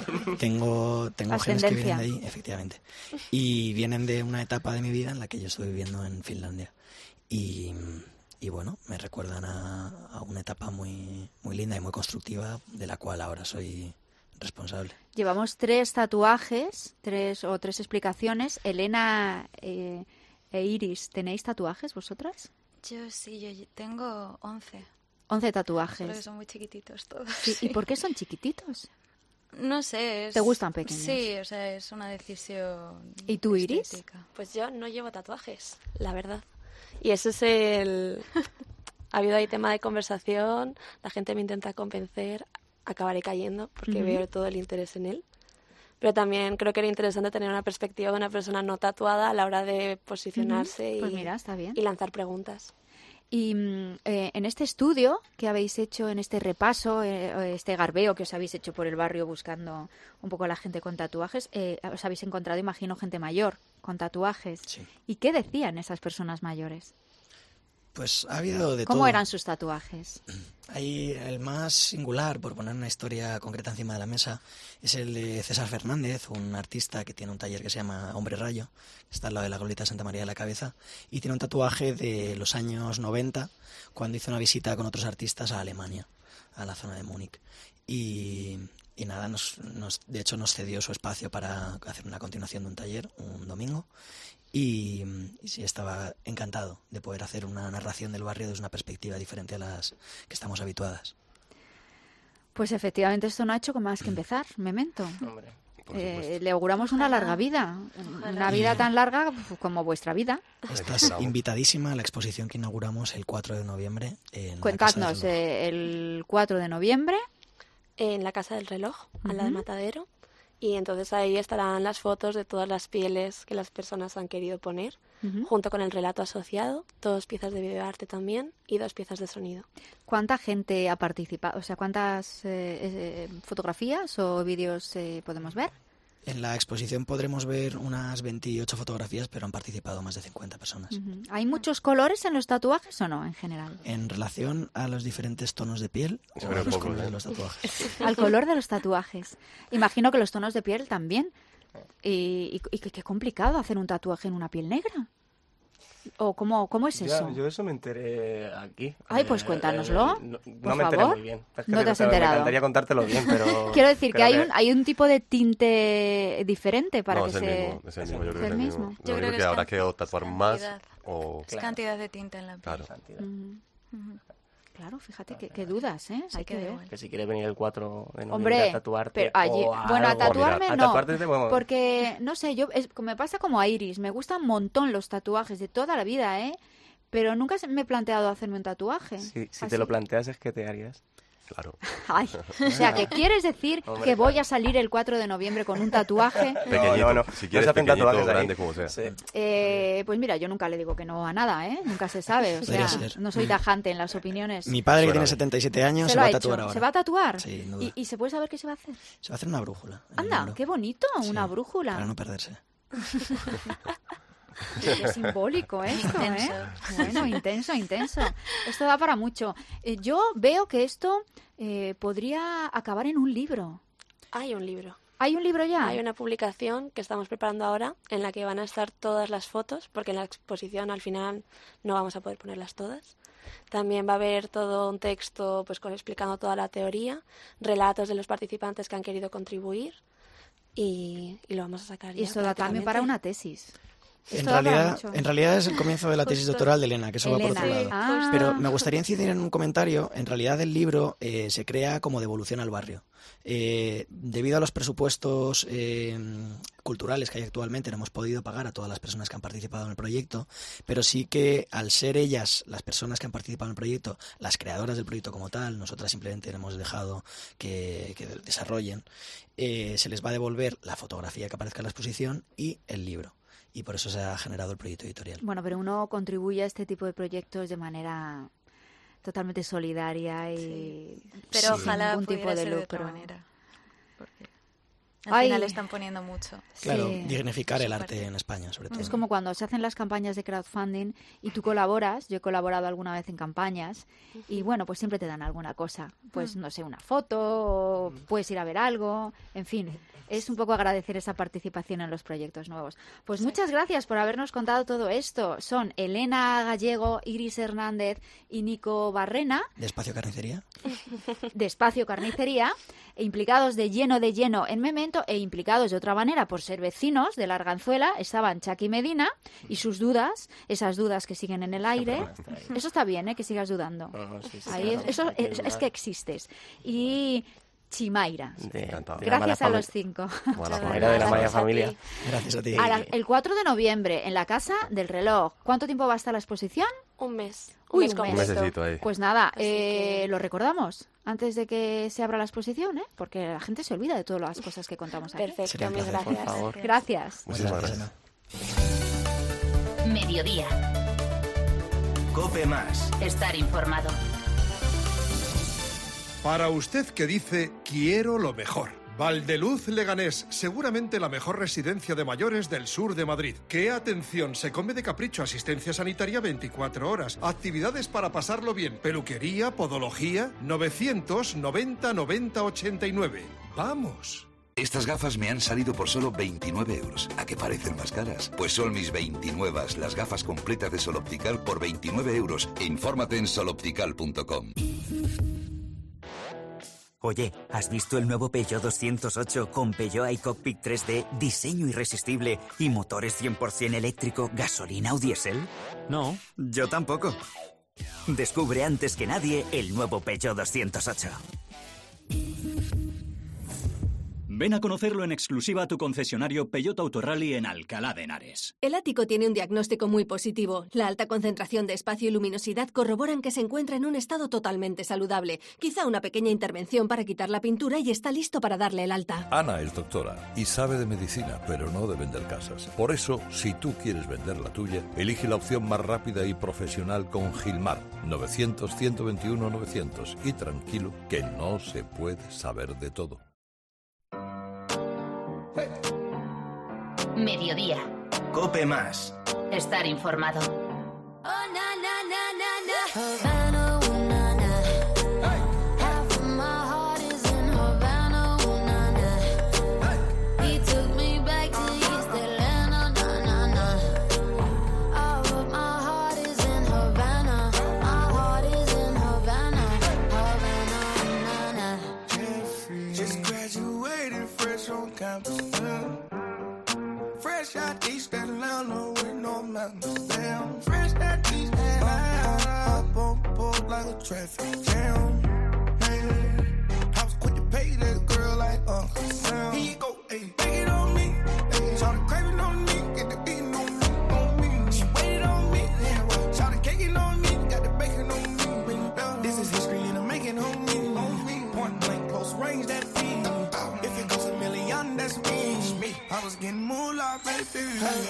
Tengo, tengo genes que vienen de ahí, efectivamente. Y vienen de una etapa de mi vida en la que yo estoy viviendo en Finlandia. Y, y bueno, me recuerdan a, a una etapa muy, muy linda y muy constructiva de la cual ahora soy responsable. Llevamos tres tatuajes, tres o tres explicaciones. Elena... Eh, e Iris, ¿tenéis tatuajes vosotras? Yo sí, yo tengo once. once tatuajes. Pero son muy chiquititos todos. Sí, sí. ¿Y por qué son chiquititos? No sé. Es... ¿Te gustan pequeños? Sí, o sea, es una decisión. ¿Y tú, Iris? Estética. Pues yo no llevo tatuajes, la verdad. Y ese es el... Ha habido ahí tema de conversación, la gente me intenta convencer, acabaré cayendo porque Ujú. veo todo el interés en él. Pero también creo que era interesante tener una perspectiva de una persona no tatuada a la hora de posicionarse Ujú. Pues y, mira, está bien. y lanzar preguntas. Y mm, eh, en este estudio que habéis hecho, en este repaso, eh, este garbeo que os habéis hecho por el barrio buscando un poco a la gente con tatuajes, eh, os habéis encontrado, imagino, gente mayor con tatuajes. Sí. ¿Y qué decían esas personas mayores? Pues ha habido de ¿Cómo todo. eran sus tatuajes? Ahí el más singular, por poner una historia concreta encima de la mesa, es el de César Fernández, un artista que tiene un taller que se llama Hombre Rayo, que está al lado de la Glorieta de Santa María de la Cabeza, y tiene un tatuaje de los años noventa, cuando hizo una visita con otros artistas a Alemania, a la zona de Múnich. Y, y nada, nos, nos, de hecho nos cedió su espacio para hacer una continuación de un taller, un domingo, y, y sí, estaba encantado de poder hacer una narración del barrio desde una perspectiva diferente a las que estamos habituadas. Pues efectivamente esto no ha hecho más que empezar, Memento. Hombre, Eh, le auguramos una larga vida, una vida tan larga como vuestra vida. Estás invitadísima a la exposición que inauguramos el cuatro de noviembre en Cuéntanos, la Casa del Reloj. eh, el cuatro de noviembre. En la Casa del Reloj, a la de Ujú. Matadero. Y entonces ahí estarán las fotos de todas las pieles que las personas han querido poner, Ujú. junto con el relato asociado, dos piezas de videoarte también y dos piezas de sonido. ¿Cuánta gente ha participado? O sea, ¿cuántas eh, eh, fotografías o vídeos eh, podemos ver? En la exposición podremos ver unas veintiocho fotografías, pero han participado más de cincuenta personas. Ujú. ¿Hay muchos colores en los tatuajes o no, en general? En relación a los diferentes tonos de piel o Se a ve los poco, colores ¿eh? de los tatuajes. Al color de los tatuajes. Imagino que los tonos de piel también. Y, y, y que qué complicado hacer un tatuaje en una piel negra. ¿O cómo, cómo es Ya, eso? yo eso me enteré aquí. Ay, pues Eh, cuéntanoslo, eh, no por no me enteré favor. muy bien. Es ¿No te has me enterado? encantaría contártelo bien, pero... Quiero decir que creo hay un, hay un tipo de tinte diferente para no, que es el se... mismo, es el mismo, yo creo ¿Es que es el el mismo? mismo. Yo Lo creo único que que es habrá can- que tatuar es más cantidad. o... Es cantidad de tinta en la piel. Claro. Ujú. Ujú. Claro, fíjate qué, qué dudas, ¿eh? Sí Hay que que da ver. igual. Que si quieres venir el cuatro de noviembre Hombre, a tatuarte pero allí, o a bueno, a algo, tatuarme a no, tatuarte te podemos- porque, no sé, yo es, me pasa como a Iris, me gustan un montón los tatuajes de toda la vida, ¿eh? Pero nunca se- me he planteado hacerme un tatuaje. Si, si Así. te lo planteas es que te harías. Claro. Ay, o sea, que quieres decir Hombre, que voy claro. a salir el cuatro de noviembre con un tatuaje. Pequeñito, no, no, si no quieres se hacen pequeñito, tatuajes ahí. grande, como sea. Sí. Eh, pues mira, yo nunca le digo que no a nada, ¿eh? Nunca se sabe, o Podría sea, ser. no soy tajante en las opiniones. Mi padre, que Suena tiene bien. setenta y siete años, se se, lo va ha a hecho. tatuar ahora. ¿Se va a tatuar? Sí, sin duda. ¿Y, ¿Y se puede saber qué se va a hacer? Se va a hacer una brújula. en el Anda, hombro, qué bonito, una Sí, brújula. para no perderse. Qué simbólico esto, Intenso. ¿eh? Bueno, intenso, intenso. Esto da para mucho. Eh, yo veo que esto eh, podría acabar en un libro. Hay un libro. ¿Hay un libro ya? Hay una publicación que estamos preparando ahora en la que van a estar todas las fotos, porque en la exposición al final no vamos a poder ponerlas todas. También va a haber todo un texto pues con, explicando toda la teoría, relatos de los participantes que han querido contribuir y, y lo vamos a sacar. Y ya esto da también prácticamente. para una tesis. En Esto da para realidad, mucho. en realidad es el comienzo de la tesis Justo. doctoral de Elena, que eso va Elena. por otro lado. Ah. Pero me gustaría incidir en un comentario. En realidad el libro eh, se crea como devolución al barrio. Eh, debido a los presupuestos eh, culturales que hay actualmente, no hemos podido pagar a todas las personas que han participado en el proyecto, pero sí que al ser ellas, las personas que han participado en el proyecto, las creadoras del proyecto como tal, nosotras simplemente hemos dejado que, que desarrollen, eh, se les va a devolver la fotografía que aparezca en la exposición y el libro. Y por eso se ha generado el proyecto editorial. Bueno, pero uno contribuye a este tipo de proyectos de manera totalmente solidaria y Pero Sí. ojalá ningún tipo pudiera de ser de otra lucro. manera. Porque al Ay. final están poniendo mucho. Claro, Sí. dignificar el Súper. arte en España, sobre todo. Es como cuando se hacen las campañas de crowdfunding y tú colaboras. Yo he colaborado alguna vez en campañas y bueno, pues siempre te dan alguna cosa. Pues no sé, una foto, o puedes ir a ver algo, en fin. Es un poco agradecer esa participación en los proyectos nuevos. Pues muchas gracias por habernos contado todo esto. Son Elena Gallego, Iris Hernández y Nico Barrena. ¿De Espacio Carnicería? De Espacio Carnicería, implicados de lleno de lleno en Memento e implicados de otra manera por ser vecinos de la Arganzuela. Estaban Chaki Medina y sus dudas, esas dudas que siguen en el aire. Eso está bien, ¿eh? Que sigas dudando. No, sí, sí, Ahí claro, es, eso hay que es, dudar. es que existes. Y Chimaira. De- de la mala Gracias a fami- los cinco. Bueno, Chimaira de la Maya Familia. Gracias a ti. A la- el cuatro de noviembre en la Casa del Reloj. ¿Cuánto tiempo va a estar la exposición? Un mes. Uy, mes un completo. mes. Un mesecito ahí. Pues nada, Así eh, que- lo recordamos antes de que se abra la exposición, ¿eh? Porque la gente se olvida de todas las cosas que contamos aquí. Perfecto, Sería un mil placer, gracias. por favor. Gracias. Muchísimas Gracias, gracias. Ana. Mediodía. Cope Más. Estar informado. Para usted que dice, quiero lo mejor. Valdeluz Leganés, seguramente la mejor residencia de mayores del sur de Madrid. ¡Qué atención! Se come de capricho, asistencia sanitaria veinticuatro horas, actividades para pasarlo bien, peluquería, podología, novecientos noventa noventa ochenta y nueve. ¡Vamos! Estas gafas me han salido por solo veintinueve euros. ¿A qué parecen más caras? Pues son mis veintinuevas, las gafas completas de Sol Optical por veintinueve euros. Infórmate en sol optical punto com. Oye, ¿has visto el nuevo Peugeot doscientos ocho con Peugeot iCockpit tres D, diseño irresistible y motores cien por ciento eléctrico, gasolina o diésel? No, yo tampoco. Descubre antes que nadie el nuevo Peugeot doscientos ocho. Ven a conocerlo en exclusiva a tu concesionario Peugeot Autorally en Alcalá de Henares. El ático tiene un diagnóstico muy positivo. La alta concentración de espacio y luminosidad corroboran que se encuentra en un estado totalmente saludable. Quizá una pequeña intervención para quitar la pintura y está listo para darle el alta. Ana es doctora y sabe de medicina, pero no de vender casas. Por eso, si tú quieres vender la tuya, elige la opción más rápida y profesional con Gilmar. novecientos, ciento veintiuno, novecientos. Y tranquilo, que no se puede saber de todo. Mediodía. Cope Más. Estar informado. Just graduated fresh on campus. Fresh out East Atlanta with no mountains. Damn, fresh out East Atlanta. Up on board like a traffic jam. Man, I was quick to pay that girl like Uncle Sam. Here you go, ayy, take it on me. Ayy, shout craving on me, get the beating on me, on me. She waited on me, yeah, well, shout caking on me, got the bacon on me. Bring it down. This is history and I'm making on me, on me. Point blank, close range, that feed. If it goes a million, that's me. I was getting moolah, baby.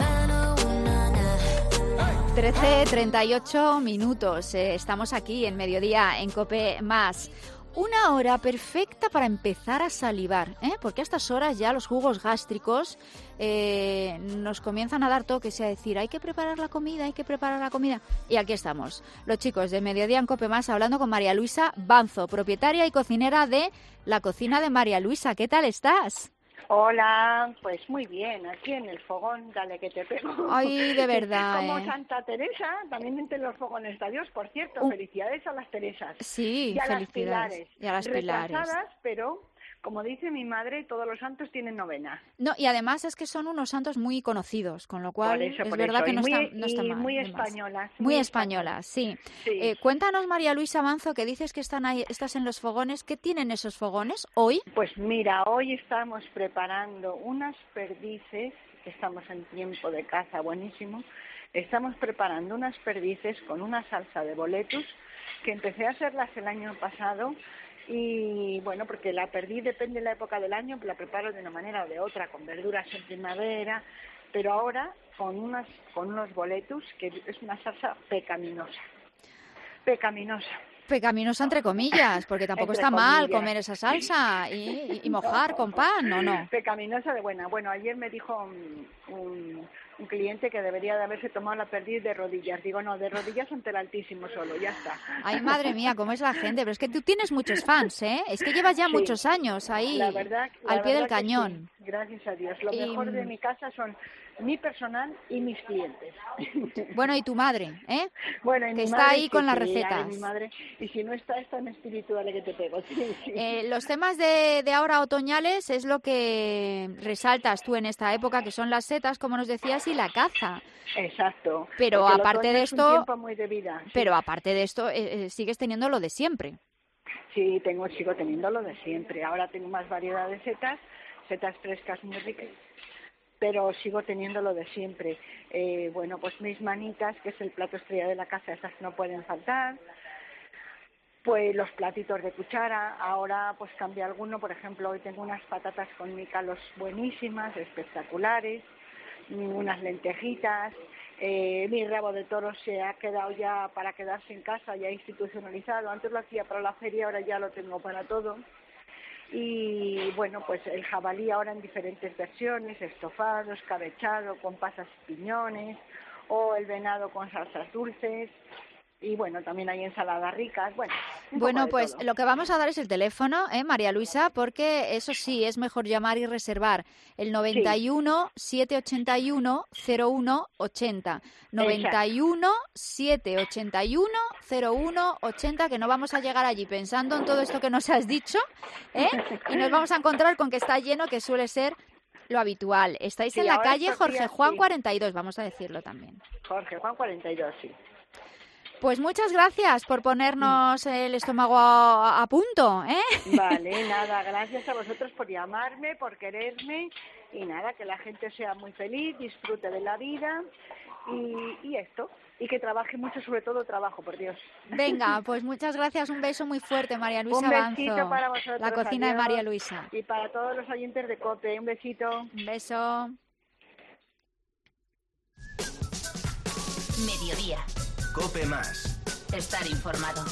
trece treinta y ocho minutos. Eh, estamos aquí en Mediodía en Cope Más. Una hora perfecta para empezar a salivar, ¿eh? Porque a estas horas ya los jugos gástricos eh, nos comienzan a dar toques y a decir hay que preparar la comida, hay que preparar la comida. Y aquí estamos, los chicos de Mediodía en Cope Más hablando con María Luisa Banzo, propietaria y cocinera de La Cocina de María Luisa. ¿Qué tal estás? Hola, pues muy bien, aquí en el fogón, dale que te pego. Ay, de verdad, Como ¿eh? Santa Teresa, también entre los fogones de Dios, por cierto, Uh. felicidades a las Teresas. Sí, y a las felicidades. Pilares. Y a las Pilares. Retrasadas, pero como dice mi madre, todos los santos tienen novena. No, y además es que son unos santos muy conocidos, con lo cual Por eso, es por verdad eso. que Y no, muy, está, no está y mal. muy no más. españolas. Muy españolas, sí. Sí. Eh, cuéntanos, María Luisa Manzo, que dices que están ahí, estás en los fogones. ¿Qué tienen esos fogones hoy? Pues mira, hoy estamos preparando unas perdices, estamos en tiempo de caza, buenísimo. Estamos preparando unas perdices con una salsa de boletus que empecé a hacerlas el año pasado y bueno, porque la perdiz depende de la época del año, la preparo de una manera o de otra, con verduras en primavera, pero ahora con unas con unos boletus, que es una salsa pecaminosa. Pecaminosa. Pecaminosa entre comillas, porque tampoco Entre está mal comillas. comer esa salsa y, y mojar con pan, ¿no? no. Pecaminosa de buena. Bueno, ayer me dijo un, un, un cliente que debería de haberse tomado la perdiz de rodillas. Digo, no, de rodillas ante el Altísimo solo, ya está. Ay, madre mía, cómo es la gente. Pero es que tú tienes muchos fans, ¿eh? Es que llevas ya Sí. muchos años ahí, La verdad, la al pie del verdad que cañón. sí, gracias a Dios. Lo Y- mejor de mi casa son mi personal y mis clientes. Bueno, y tu madre, ¿eh? Bueno, y que mi está madre, ahí sí, con las sí, ay, recetas. mi madre, y si no está, es tan espiritual que te pego. Sí, sí. Eh, los temas de, de ahora otoñales es lo que resaltas tú en esta época, que son las setas, como nos decías, y la caza. Exacto. Pero porque el aparte otoño de es un esto, tiempo muy de vida, sí. pero aparte de esto, eh, eh, sigues teniendo lo de siempre. Sí, tengo, sigo teniendo lo de siempre. Ahora tengo más variedad de setas, setas frescas muy ricas, pero sigo teniendo lo de siempre. Eh, bueno, pues mis manitas, que es el plato estrella de la casa, esas no pueden faltar. Pues los platitos de cuchara, ahora pues cambia alguno, por ejemplo, hoy tengo unas patatas con micalos buenísimas, espectaculares, unas lentejitas, eh, mi rabo de toro se ha quedado ya para quedarse en casa, ya institucionalizado, antes lo hacía para la feria, ahora ya lo tengo para todo. Y bueno, pues el jabalí ahora en diferentes versiones, estofado, escabechado, con pasas y piñones, o el venado con salsas dulces. Y bueno, también hay ensaladas ricas, bueno. un poco Bueno, de pues todo. lo que vamos a dar es el teléfono, ¿eh, María Luisa? Porque eso sí, es mejor llamar y reservar el noventa y uno, setecientos ochenta y uno, cero uno ochenta. noventa y uno, setecientos ochenta y uno, cero uno ochenta, que no vamos a llegar allí pensando en todo esto que nos has dicho, ¿eh? Y nos vamos a encontrar con que está lleno, que suele ser lo habitual. Estáis Sí, en la ahora calle estos Jorge días, Juan sí. cuarenta y dos, vamos a decirlo también. Jorge Juan cuarenta y dos, sí. Pues muchas gracias por ponernos el estómago a, a punto, ¿eh? Vale, nada, gracias a vosotros por llamarme, por quererme y nada, que la gente sea muy feliz, disfrute de la vida y, y esto, y que trabaje mucho, sobre todo trabajo, por Dios. Venga, pues muchas gracias, un beso muy fuerte, María Luisa Un besito Banzo, para vosotros, la cocina de adiós. María Luisa. Y para todos los oyentes de COPE, un besito. Un beso. Mediodía. Cope más. Estar informado.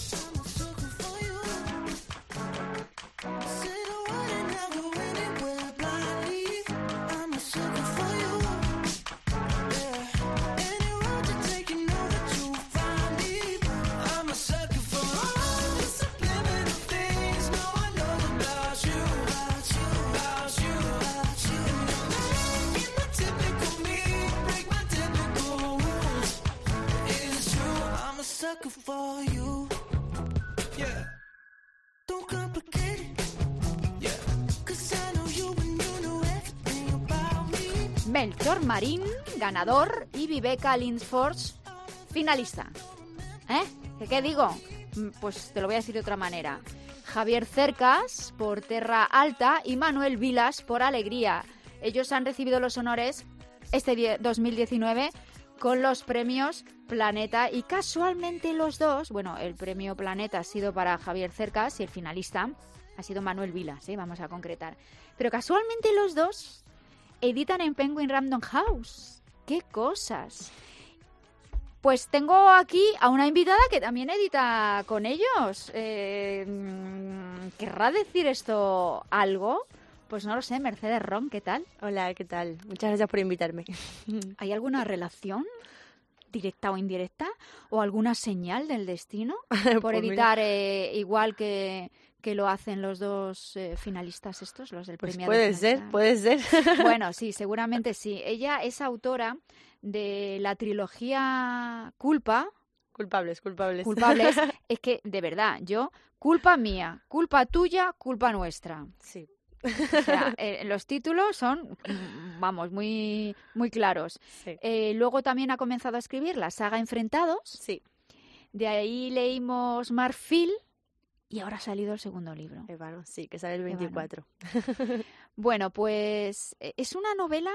Sucker for you, yeah. Don't complicate it, yeah. 'Cause I know you and you know everything about me. Melchor Marín, ganador, y Viveca Linsfors, finalista. ¿Eh? ¿Qué, qué digo? Mm, Pues te lo voy a decir de otra manera. Javier Cercas por Terra Alta y Manuel Vilas por Alegría. Ellos han recibido los honores este die- dos mil diecinueve con los premios Planeta y casualmente los dos, bueno, el premio Planeta ha sido para Javier Cercas y el finalista ha sido Manuel Vilas, ¿eh? Vamos a concretar. Pero casualmente los dos editan en Penguin Random House. ¡Qué cosas! Pues tengo aquí a una invitada que también edita con ellos. Eh, ¿Querrá decir esto algo? Pues no lo sé, Mercedes Ron, ¿qué tal? Hola, ¿qué tal? Muchas gracias por invitarme. ¿Hay alguna relación, directa o indirecta, o alguna señal del destino por Pues mira. editar eh, igual que, que lo hacen los dos eh, finalistas estos, los del Pues premio? puede ser, puede ser. Bueno, sí, seguramente sí. Ella es autora de la trilogía Culpa. Culpables, culpables. Culpables. Es que, de verdad, yo, culpa mía, culpa tuya, culpa nuestra. Sí. O sea, eh, los títulos son, mm, vamos, muy, muy claros. Sí. Eh, luego también ha comenzado a escribir la saga Enfrentados. Sí. De ahí leímos Marfil y ahora ha salido el segundo libro. Ébano, sí, que sale el veinticuatro. Bueno, pues eh, es una novela.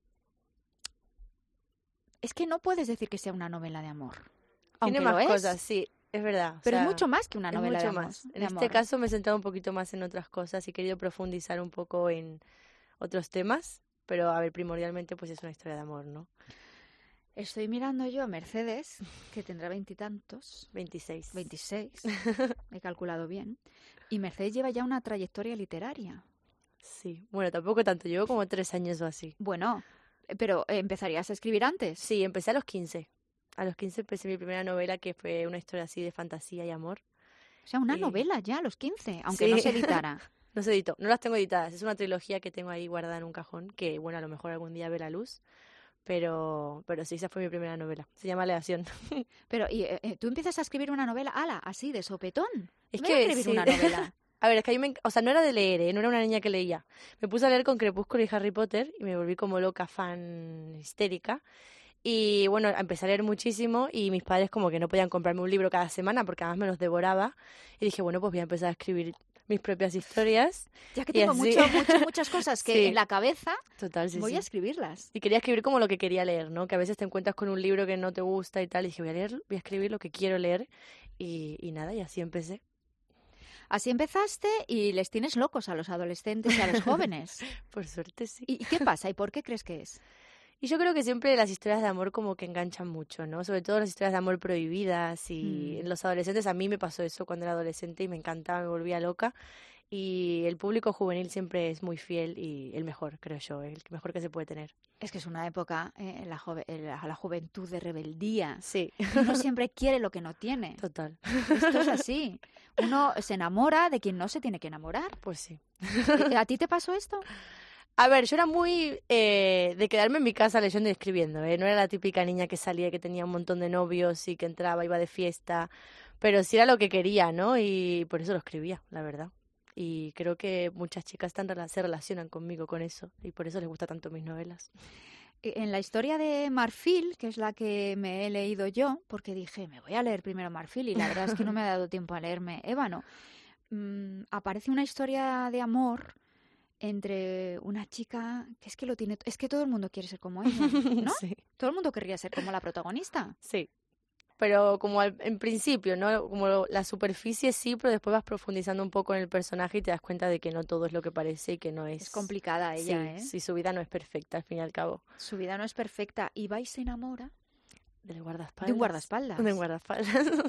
Es que no puedes decir que sea una novela de amor. Aunque Tiene más lo es. cosas, sí, es verdad. o Pero es sea, mucho más que una es novela mucho de amor. más. En de este amor. caso me he centrado un poquito más en otras cosas y he querido profundizar un poco en otros temas, pero a ver, primordialmente pues es una historia de amor, ¿no? Estoy mirando yo a Mercedes, que tendrá veintitantos. veintiséis. veintiséis. He calculado bien. Y Mercedes lleva ya una trayectoria literaria. Sí, bueno, tampoco tanto, llevo como tres años o así. Bueno, Pero eh, ¿empezarías a escribir antes? Sí, empecé a los quince. A los quince empecé mi primera novela, que fue una historia así de fantasía y amor. O sea, una Y- novela ya a los quince, aunque Sí. no se editara. No se editó, no las tengo editadas. Es una trilogía que tengo ahí guardada en un cajón, que bueno, a lo mejor algún día ve la luz. Pero, pero sí, esa fue mi primera novela. Se llama Aleación. Pero, ¿y eh, eh, tú empiezas a escribir una novela, ala, así, de sopetón? Es Voy a que escribir sí. una novela. A ver, es que a mí me... enc- O sea, no era de leer, ¿eh? No era una niña que leía. Me puse a leer con Crepúsculo y Harry Potter y me volví como loca, fan histérica. Y bueno, empecé a leer muchísimo y mis padres como que no podían comprarme un libro cada semana porque además me los devoraba. Y dije, bueno, pues voy a empezar a escribir mis propias historias. Ya que Y tengo así- mucho, mucho, muchas cosas que Sí. en la cabeza Total, sí, voy sí. a escribirlas. Y quería escribir como lo que quería leer, ¿no? Que a veces te encuentras con un libro que no te gusta y tal. Y dije, voy a leer, voy a escribir lo que quiero leer. Y, y nada, y así empecé. Así empezaste y les tienes locos a los adolescentes y a los jóvenes. Por suerte sí. ¿Y qué pasa? ¿Y por qué crees que es? Y yo creo que siempre las historias de amor como que enganchan mucho, ¿no? Sobre todo las historias de amor prohibidas y Mm. en los adolescentes. A mí me pasó eso cuando era adolescente y me encantaba, me volvía loca. Y el público juvenil siempre es muy fiel y el mejor, creo yo, el mejor que se puede tener. Es que es una época, eh, la, jove- eh, la, la juventud de rebeldía. Sí. Uno siempre quiere lo que no tiene. Total. Esto es así. Uno se enamora de quien no se tiene que enamorar. Pues sí. ¿A ti te pasó esto? A ver, yo era muy eh, de quedarme en mi casa leyendo y escribiendo, ¿eh? No era la típica niña que salía y que tenía un montón de novios y que entraba, iba de fiesta, pero sí era lo que quería, ¿no? Y por eso lo escribía, la verdad. Y creo que muchas chicas están, rela- se relacionan conmigo con eso y por eso les gusta tanto mis novelas. En la historia de Marfil, que es la que me he leído yo, porque dije, me voy a leer primero Marfil y la verdad es que no me ha dado tiempo a leerme Ébano, mm, aparece una historia de amor entre una chica que es que lo tiene, es que todo el mundo quiere ser como ella, ¿no? Sí. Todo el mundo querría ser como la protagonista. Sí. Pero como al- en principio, ¿no? Como lo- la superficie sí, pero después vas profundizando un poco en el personaje y te das cuenta de que no todo es lo que parece y que no es... Es complicada ella, sí, ¿eh? sí, su vida no es perfecta, al fin y al cabo. Su vida no es perfecta y va y se enamora Del guardaespaldas. de un guardaespaldas. De un guardaespaldas.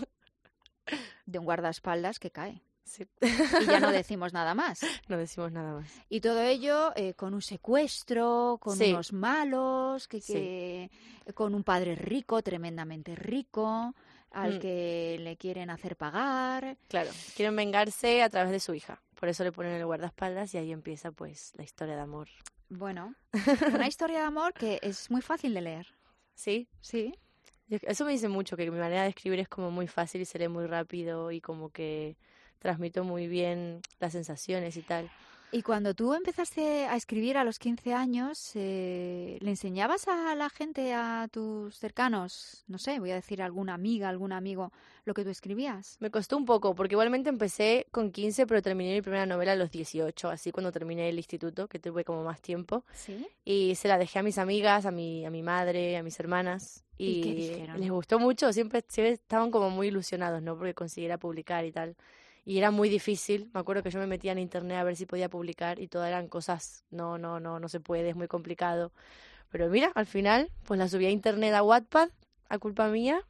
De un guardaespaldas que cae. Sí. Y ya no decimos nada más. No decimos nada más. Y todo ello eh, con un secuestro, con Sí. unos malos, que, Sí. que con un padre rico, tremendamente rico, al Mm. que le quieren hacer pagar. Claro, quieren vengarse a través de su hija. Por eso le ponen el guardaespaldas y ahí empieza pues la historia de amor. Bueno, una historia de amor que es muy fácil de leer. ¿Sí? Sí. Yo- Eso me dice mucho, que mi manera de escribir es como muy fácil y se lee muy rápido y como que transmito muy bien las sensaciones y tal. Y cuando tú empezaste a escribir a los quince años, eh, ¿le enseñabas a la gente, a tus cercanos, no sé, voy a decir alguna amiga, algún amigo, lo que tú escribías? Me costó un poco, porque igualmente empecé con quince, pero terminé mi primera novela a los dieciocho, así cuando terminé el instituto, que tuve como más tiempo. ¿Sí? Y se la dejé a mis amigas, a mi, a mi madre, a mis hermanas. ¿Y Y, qué dijeron? les gustó mucho, siempre, siempre estaban como muy ilusionados, ¿no? Porque consiguiera publicar y tal. Y era muy difícil, me acuerdo que yo me metía en internet a ver si podía publicar y todas eran cosas, no, no, no, no se puede, es muy complicado. Pero mira, al final, pues la subí a internet a Wattpad, a culpa mía.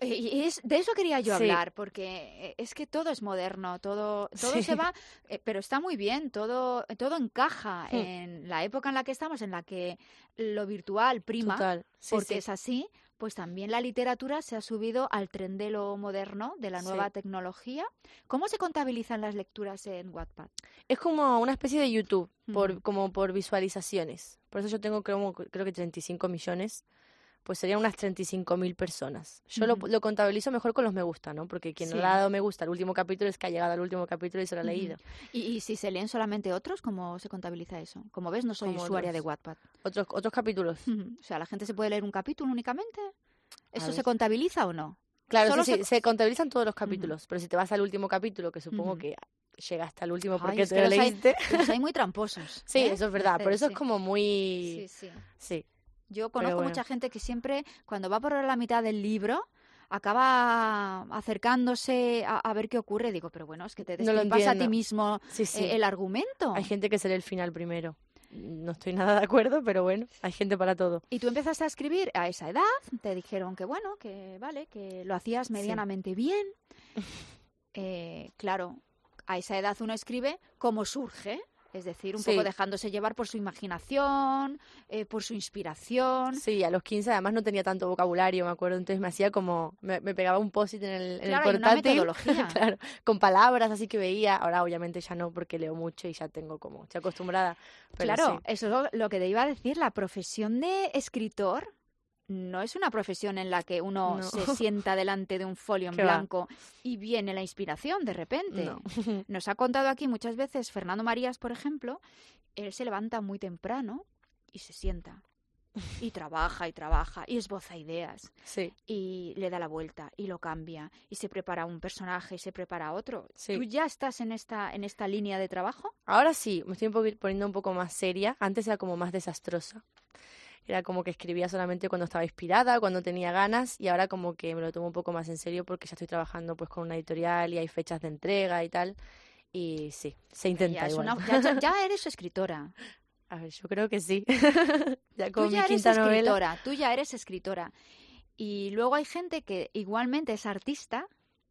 Y es, de eso quería yo Sí. hablar, porque es que todo es moderno, todo, todo Sí. se va, eh, pero está muy bien, todo, todo encaja Hmm. en la época en la que estamos, en la que lo virtual prima, Total, sí, porque sí. es así, pues también la literatura se ha subido al tren de lo moderno, de la Sí. nueva tecnología. ¿Cómo se contabilizan las lecturas en Wattpad? Es como una especie de YouTube, por, Ujú. como por visualizaciones. Por eso yo tengo como, creo que treinta y cinco millones, pues serían unas treinta y cinco mil personas. Yo lo, Ujú. lo contabilizo mejor con los me gusta, ¿no? Porque quien Sí. no le ha dado me gusta al último capítulo es que ha llegado al último capítulo y se lo ha Ujú. leído. ¿Y, y si se leen solamente otros, cómo se contabiliza eso? Como ves, no soy Como usuaria otros. de Wattpad. Otros, otros capítulos. Ujú. O sea, ¿la gente se puede leer un capítulo únicamente? ¿Eso ver. se contabiliza o no? Claro, Solo sí, sí, se- se contabilizan todos los capítulos, pero si te vas al último capítulo, que supongo Ujú. que llega hasta el último Ay, porque es te que lo los hay- leíste. los hay muy tramposos. Sí, ¿eh? eso es verdad, por eso Sí. es como muy... Sí, sí. Sí. Yo Pero conozco bueno. mucha gente que siempre, cuando va por la mitad del libro, acaba acercándose a, a ver qué ocurre. Digo, pero bueno, es que te No lo destripas a ti entiendo. mismo Sí, sí. eh, el argumento. Hay gente que se lee el final primero. No estoy nada de acuerdo, pero bueno, hay gente para todo. Y tú empezaste a escribir a esa edad, te dijeron que bueno, que vale, que lo hacías medianamente bien. Eh, claro, a esa edad uno escribe como surge, Es decir, un Sí. poco dejándose llevar por su imaginación, eh, por su inspiración. Sí, a los quince además no tenía tanto vocabulario, me acuerdo, entonces me hacía como, me, me pegaba un post-it en el, en Claro, el hay una portátil, metodología. claro, con palabras así que veía, ahora obviamente ya no porque leo mucho y ya tengo como, estoy acostumbrada, pero Claro, sí. eso es lo, lo que te iba a decir, la profesión de escritor no es una profesión en la que uno No. se sienta delante de un folio en ¿Qué va? blanco y viene la inspiración de repente. No. Nos ha contado aquí muchas veces Fernando Marías, por ejemplo, él se levanta muy temprano y se sienta y trabaja y trabaja y esboza ideas Sí. y le da la vuelta y lo cambia y se prepara un personaje y se prepara otro. Sí. ¿Tú ya estás en esta en esta línea de trabajo? Ahora sí, me estoy un poqui- poniendo un poco más seria, antes era como más desastrosa. Era como que escribía solamente cuando estaba inspirada, cuando tenía ganas, y ahora como que me lo tomo un poco más en serio porque ya estoy trabajando pues con una editorial y hay fechas de entrega y tal. Y sí, se intenta Ya, es igual. una- ya- ya- ya eres escritora. A ver, yo creo que sí. Ya Tú con mi ya eres quinta novela. escritora, tú ya eres escritora. Y luego hay gente que igualmente es artista,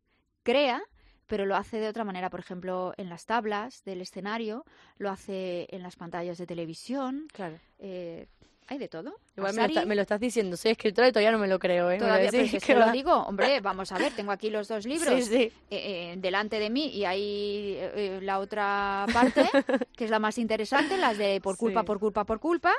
crea, pero lo hace de otra manera. Por ejemplo, en las tablas del escenario, lo hace en las pantallas de televisión. Claro. Eh, hay de todo. Igual me lo, Asari, está- me lo estás diciendo, soy escritora y todavía no me lo creo, ¿eh? Me lo todavía, decís, pero es que ¿qué se lo va? digo, hombre, vamos a ver, tengo aquí los dos libros Sí, sí. eh, eh, delante de mí y hay eh, eh, la otra parte, que es la más interesante, las de por culpa, Sí. por culpa, por culpa.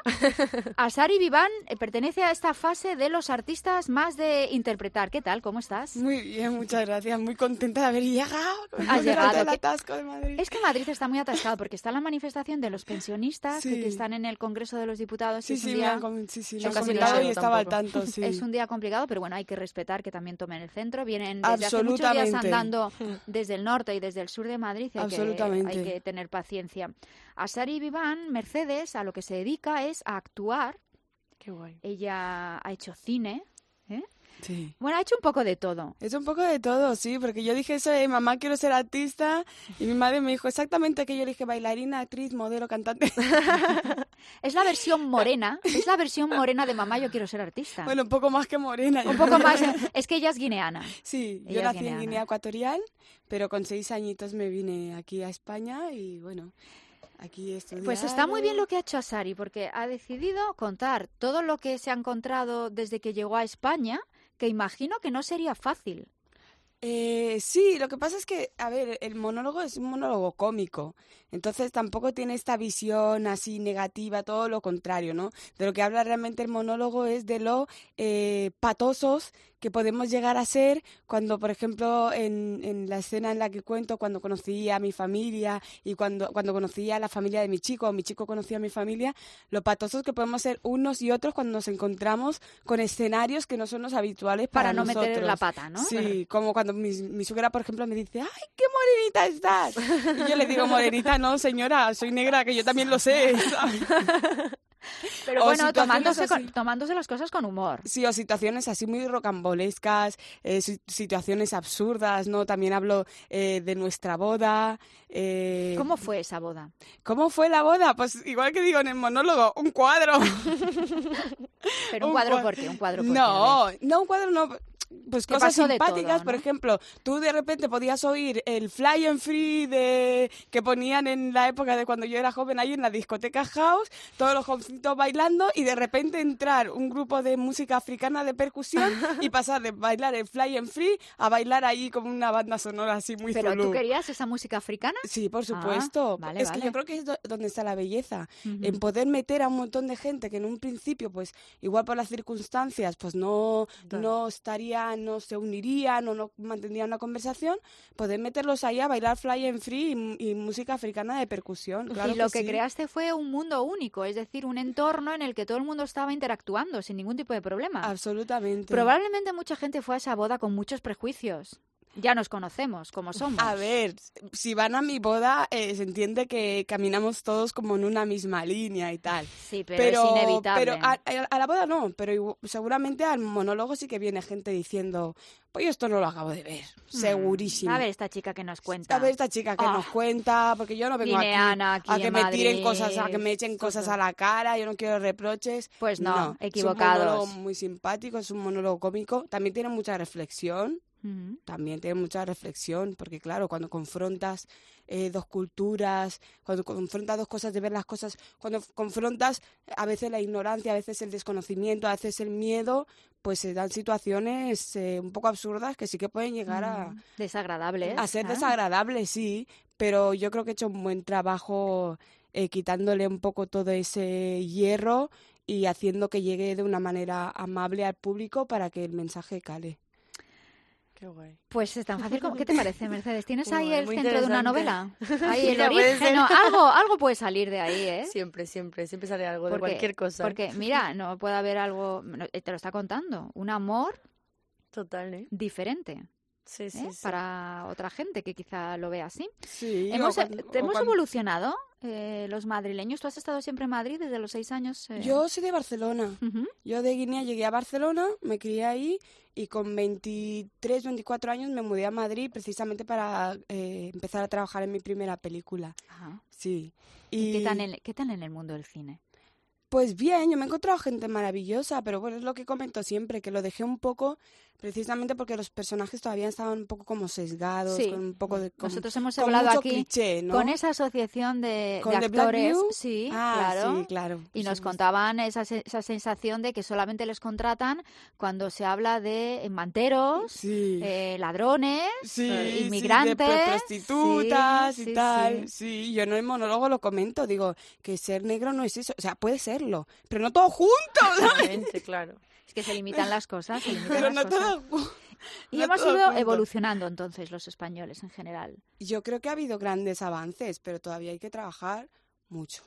Asari Viván eh, pertenece a esta fase de los artistas más de interpretar. ¿Qué tal? ¿Cómo estás? Muy bien, muchas gracias. Muy contenta de haber llegado. Has llegado. El ¿Qué- atasco de Madrid. Es que Madrid está muy atascado porque está la manifestación de los pensionistas Sí. que, que están en el Congreso de los Diputados. Sí, es un sí, me día, han com- sí, sí, lo es han un comentado día- y estaba al tanto, sí. Es un día complicado, pero bueno, hay que respetar que también tomen el centro. Vienen desde hace muchos días Absolutamente. andando desde el norte y desde el sur de Madrid. y Hay, que, Absolutamente. hay que tener paciencia. Asari Viván, Mercedes, a lo que se dedica es a actuar. Qué guay. Ella ha hecho cine, ¿eh? Sí. Bueno, ha hecho un poco de todo. Es un poco de todo, sí, porque yo dije eso de mamá quiero ser artista y mi madre me dijo exactamente que yo le dije bailarina, actriz, modelo, cantante. Es la versión morena, es la versión morena de mamá yo quiero ser artista. Bueno, un poco más que morena. Un poco más, es que ella es guineana. Sí, Ella yo es nací guineana. en Guinea Ecuatorial, pero con seis añitos me vine aquí a España y bueno, aquí he estudiado. Pues está muy bien lo que ha hecho Asari, porque ha decidido contar todo lo que se ha encontrado desde que llegó a España, que imagino que no sería fácil. Eh, sí, lo que pasa es que, a ver, el monólogo es un monólogo cómico, entonces tampoco tiene esta visión así negativa, todo lo contrario, ¿no? De lo que habla realmente el monólogo es de lo eh, patosos que podemos llegar a ser cuando, por ejemplo, en, en la escena en la que cuento, cuando conocí a mi familia y cuando, cuando conocí a la familia de mi chico, o mi chico conocía a mi familia, lo patosos que podemos ser unos y otros cuando nos encontramos con escenarios que no son los habituales para, Para no meter nosotros. la pata, ¿no? Sí, como cuando mi, mi suegra, por ejemplo, me dice, ¡ay, qué morenita estás! Y yo le digo, morenita, no, señora, soy negra, que yo también lo sé. Pero O bueno, situaciones tomándose, así. con- tomándose las cosas con humor. Sí, o situaciones así muy rocambolescas, eh, si- situaciones absurdas, ¿no? También hablo eh, de nuestra boda. eh, ¿Cómo fue esa boda? ¿Cómo fue la boda? Pues igual que digo en el monólogo, un cuadro. Pero un Un cuadro, cua- ¿por qué? Un cuadro, ¿por qué? No, no un cuadro, no. Pues Que cosas pasó de simpáticas, todo, por ¿no? ejemplo, tú de repente podías oír el Fly and Free de que ponían en la época de cuando yo era joven ahí en la discoteca House, todos los jovencitos bailando y de repente entrar un grupo de música africana de percusión y pasar de bailar el Fly and Free a bailar ahí como una banda sonora así muy ¿Pero zulú. tú querías esa música africana? Sí, por Ah, supuesto. vale, es vale. que yo creo que es do- donde está la belleza, Ujú. en poder meter a un montón de gente que en un principio, pues igual por las circunstancias, pues no, no estaría, no se uniría, no, no mantendría una conversación, poder meterlos ahí a bailar Fly and Free y, y música africana de percusión. Claro y lo que, sí. creaste fue un mundo único, es decir, un entorno en el que todo el mundo estaba interactuando sin ningún tipo de problema. Absolutamente. Probablemente mucha gente fue a esa boda con muchos prejuicios. Ya nos conocemos como somos. A ver, si van a mi boda, eh, se entiende que caminamos todos como en una misma línea y tal. Sí, pero es inevitable. Pero a, a- a la boda no, pero igu- seguramente al monólogo sí que viene gente diciendo, pues yo esto no lo acabo de ver, segurísimo. A ver esta chica que nos cuenta. A ver esta chica que Ah. nos cuenta, porque yo no vengo aquí, Guineana, aquí a que en me tiren Madrid. cosas, a que me echen cosas a la cara, yo no quiero reproches. Pues no, Es un equivocados. monólogo muy simpático, es un monólogo cómico, también tiene mucha reflexión. Ujú. También tiene mucha reflexión, porque claro, cuando confrontas eh, dos culturas, cuando confrontas dos cosas de ver las cosas, cuando f- confrontas a veces la ignorancia, a veces el desconocimiento, a veces el miedo, pues se dan situaciones eh, un poco absurdas que sí que pueden llegar a, Mm, desagradables. a ser ¿eh? desagradables, sí, pero yo creo que he hecho un buen trabajo eh, quitándole un poco todo ese hierro y haciendo que llegue de una manera amable al público para que el mensaje cale. Qué guay. Pues es tan fácil como... ¿Qué te parece, Mercedes? ¿Tienes ahí Guay, el muy centro de una interesante. novela? Ahí el Mira, puede origen, ser. ¿no? Algo, algo puede salir de ahí, ¿eh? Siempre, siempre, siempre sale algo de Porque- cualquier cosa. Porque, mira, no puede haber algo... no, eh, Te lo está contando. Un amor Total, ¿eh? diferente. Sí, ¿eh? sí, sí. Para otra gente que quizá lo vea así. Sí, Hemos, o eh, cuando- o hemos cuando- evolucionado eh, los madrileños. ¿Tú has estado siempre en Madrid desde los seis años? eh? Yo soy de Barcelona. Ujú. Yo de Guinea llegué a Barcelona, me crié ahí y con veintitrés, veinticuatro años me mudé a Madrid precisamente para eh, empezar a trabajar en mi primera película. Ajá. Sí. ¿Y qué tal, en, qué tal en el mundo del cine? Pues bien, yo me he encontrado gente maravillosa, pero bueno, es lo que comento siempre, que lo dejé un poco precisamente porque los personajes todavía estaban un poco como sesgados, Sí. con un poco de... con- Nosotros hemos con hablado mucho aquí cliché, ¿no? con esa asociación de, ¿Con de The Black actores. View? Sí, Ah, claro. sí, claro, Y por nos supuesto. contaban esa, se- esa sensación de que solamente les contratan cuando se habla de manteros, eh, ladrones, Sí, eh, sí, inmigrantes. de pro- prostitutas Sí, y sí, tal. sí. Sí. yo en el monólogo lo comento, digo que ser negro no es eso, o sea, puede serlo, pero no todo junto, ¿sabes? Obviamente, claro. Es que se limitan las cosas, se limitan Pero las no cosas. todo, Y no hemos todo ido junto. evolucionando entonces los españoles en general. Yo creo que ha habido grandes avances, pero todavía hay que trabajar mucho.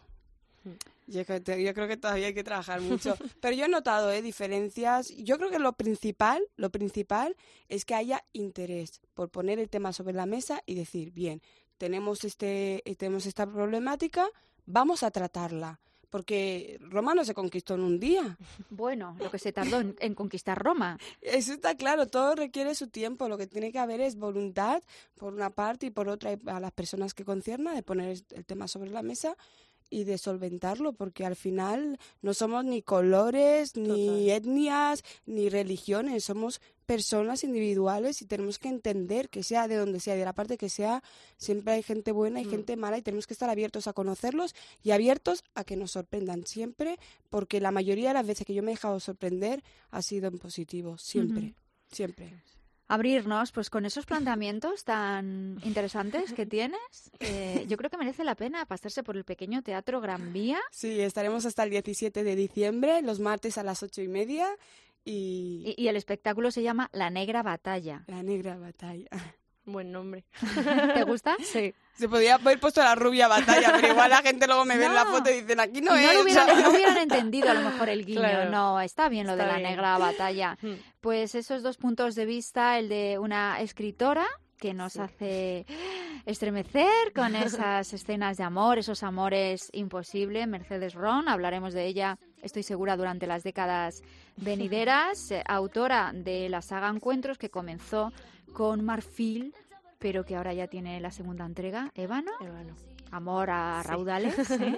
Yo, creo que- yo creo que todavía hay que trabajar mucho. Pero yo he notado ¿eh? diferencias. Yo creo que lo principal, lo principal es que haya interés por poner el tema sobre la mesa y decir, bien, tenemos, este, tenemos esta problemática, vamos a tratarla. Porque Roma no se conquistó en un día. Bueno, lo que se tardó en, en conquistar Roma. Eso está claro, todo requiere su tiempo. Lo que tiene que haber es voluntad, por una parte, y por otra, a las personas que concierna, de poner el tema sobre la mesa y de solventarlo, porque al final no somos ni colores, ni etnias, ni religiones, somos personas individuales y tenemos que entender que sea de donde sea, de la parte que sea, siempre hay gente buena y Mm. gente mala y tenemos que estar abiertos a conocerlos y abiertos a que nos sorprendan siempre, porque la mayoría de las veces que yo me he dejado sorprender ha sido en positivo, siempre, Ujú. siempre. Abrirnos, pues con esos planteamientos tan interesantes que tienes, eh, yo creo que merece la pena pasarse por el pequeño Teatro Gran Vía. Sí, estaremos hasta el diecisiete de diciembre, los martes a las ocho y media y... Y, y el espectáculo se llama La Negra Batalla. La Negra Batalla. Buen nombre. ¿Te gusta? Sí. Se podía haber puesto La Rubia Batalla, pero igual la gente luego me ve en la No. foto y dicen, aquí no, Y no, es. lo hubieran, no hubieran entendido a lo mejor el guiño. Claro. No, está bien lo Está de la bien. negra batalla. Mm. Pues esos dos puntos de vista, el de una escritora que nos hace estremecer con esas escenas de amor, esos amores imposibles, Mercedes Ron, hablaremos de ella, estoy segura, durante las décadas venideras, eh, autora de la saga Encuentros, que comenzó con Marfil, pero que ahora ya tiene la segunda entrega, Ébano, Ébano. Amor a Sí. raudales, ¿eh?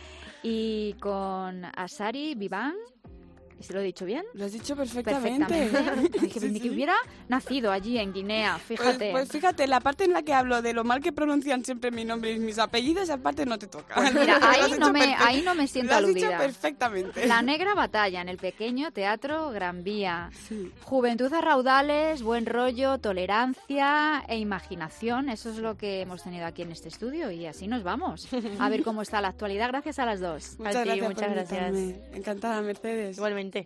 Y con Asari Vivan, ¿se lo he dicho bien? Lo has dicho perfectamente. Perfectamente. Ay, que Sí, ni que sí. hubiera nacido allí en Guinea, fíjate. Pues, pues fíjate, la parte en la que hablo de lo mal que pronuncian siempre mi nombre y mis apellidos, esa parte no te toca. Pues mira, Lo has ahí hecho no, me, perfecto. ahí no me siento Lo has aludida. dicho perfectamente. La Negra Batalla en el pequeño Teatro Gran Vía. Juventud a raudales, buen rollo, tolerancia e imaginación. Eso es lo que hemos tenido aquí en este estudio y así nos vamos. A ver cómo está la actualidad. Gracias a las dos. Muchas A ti, gracias muchas por gracias. invitarme. Encantada, Mercedes. Igualmente.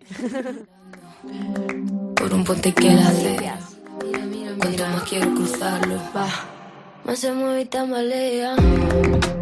Por un puente que la hace. Cuanto más quiero cruzarlo, va. Más se mueve y tambalea.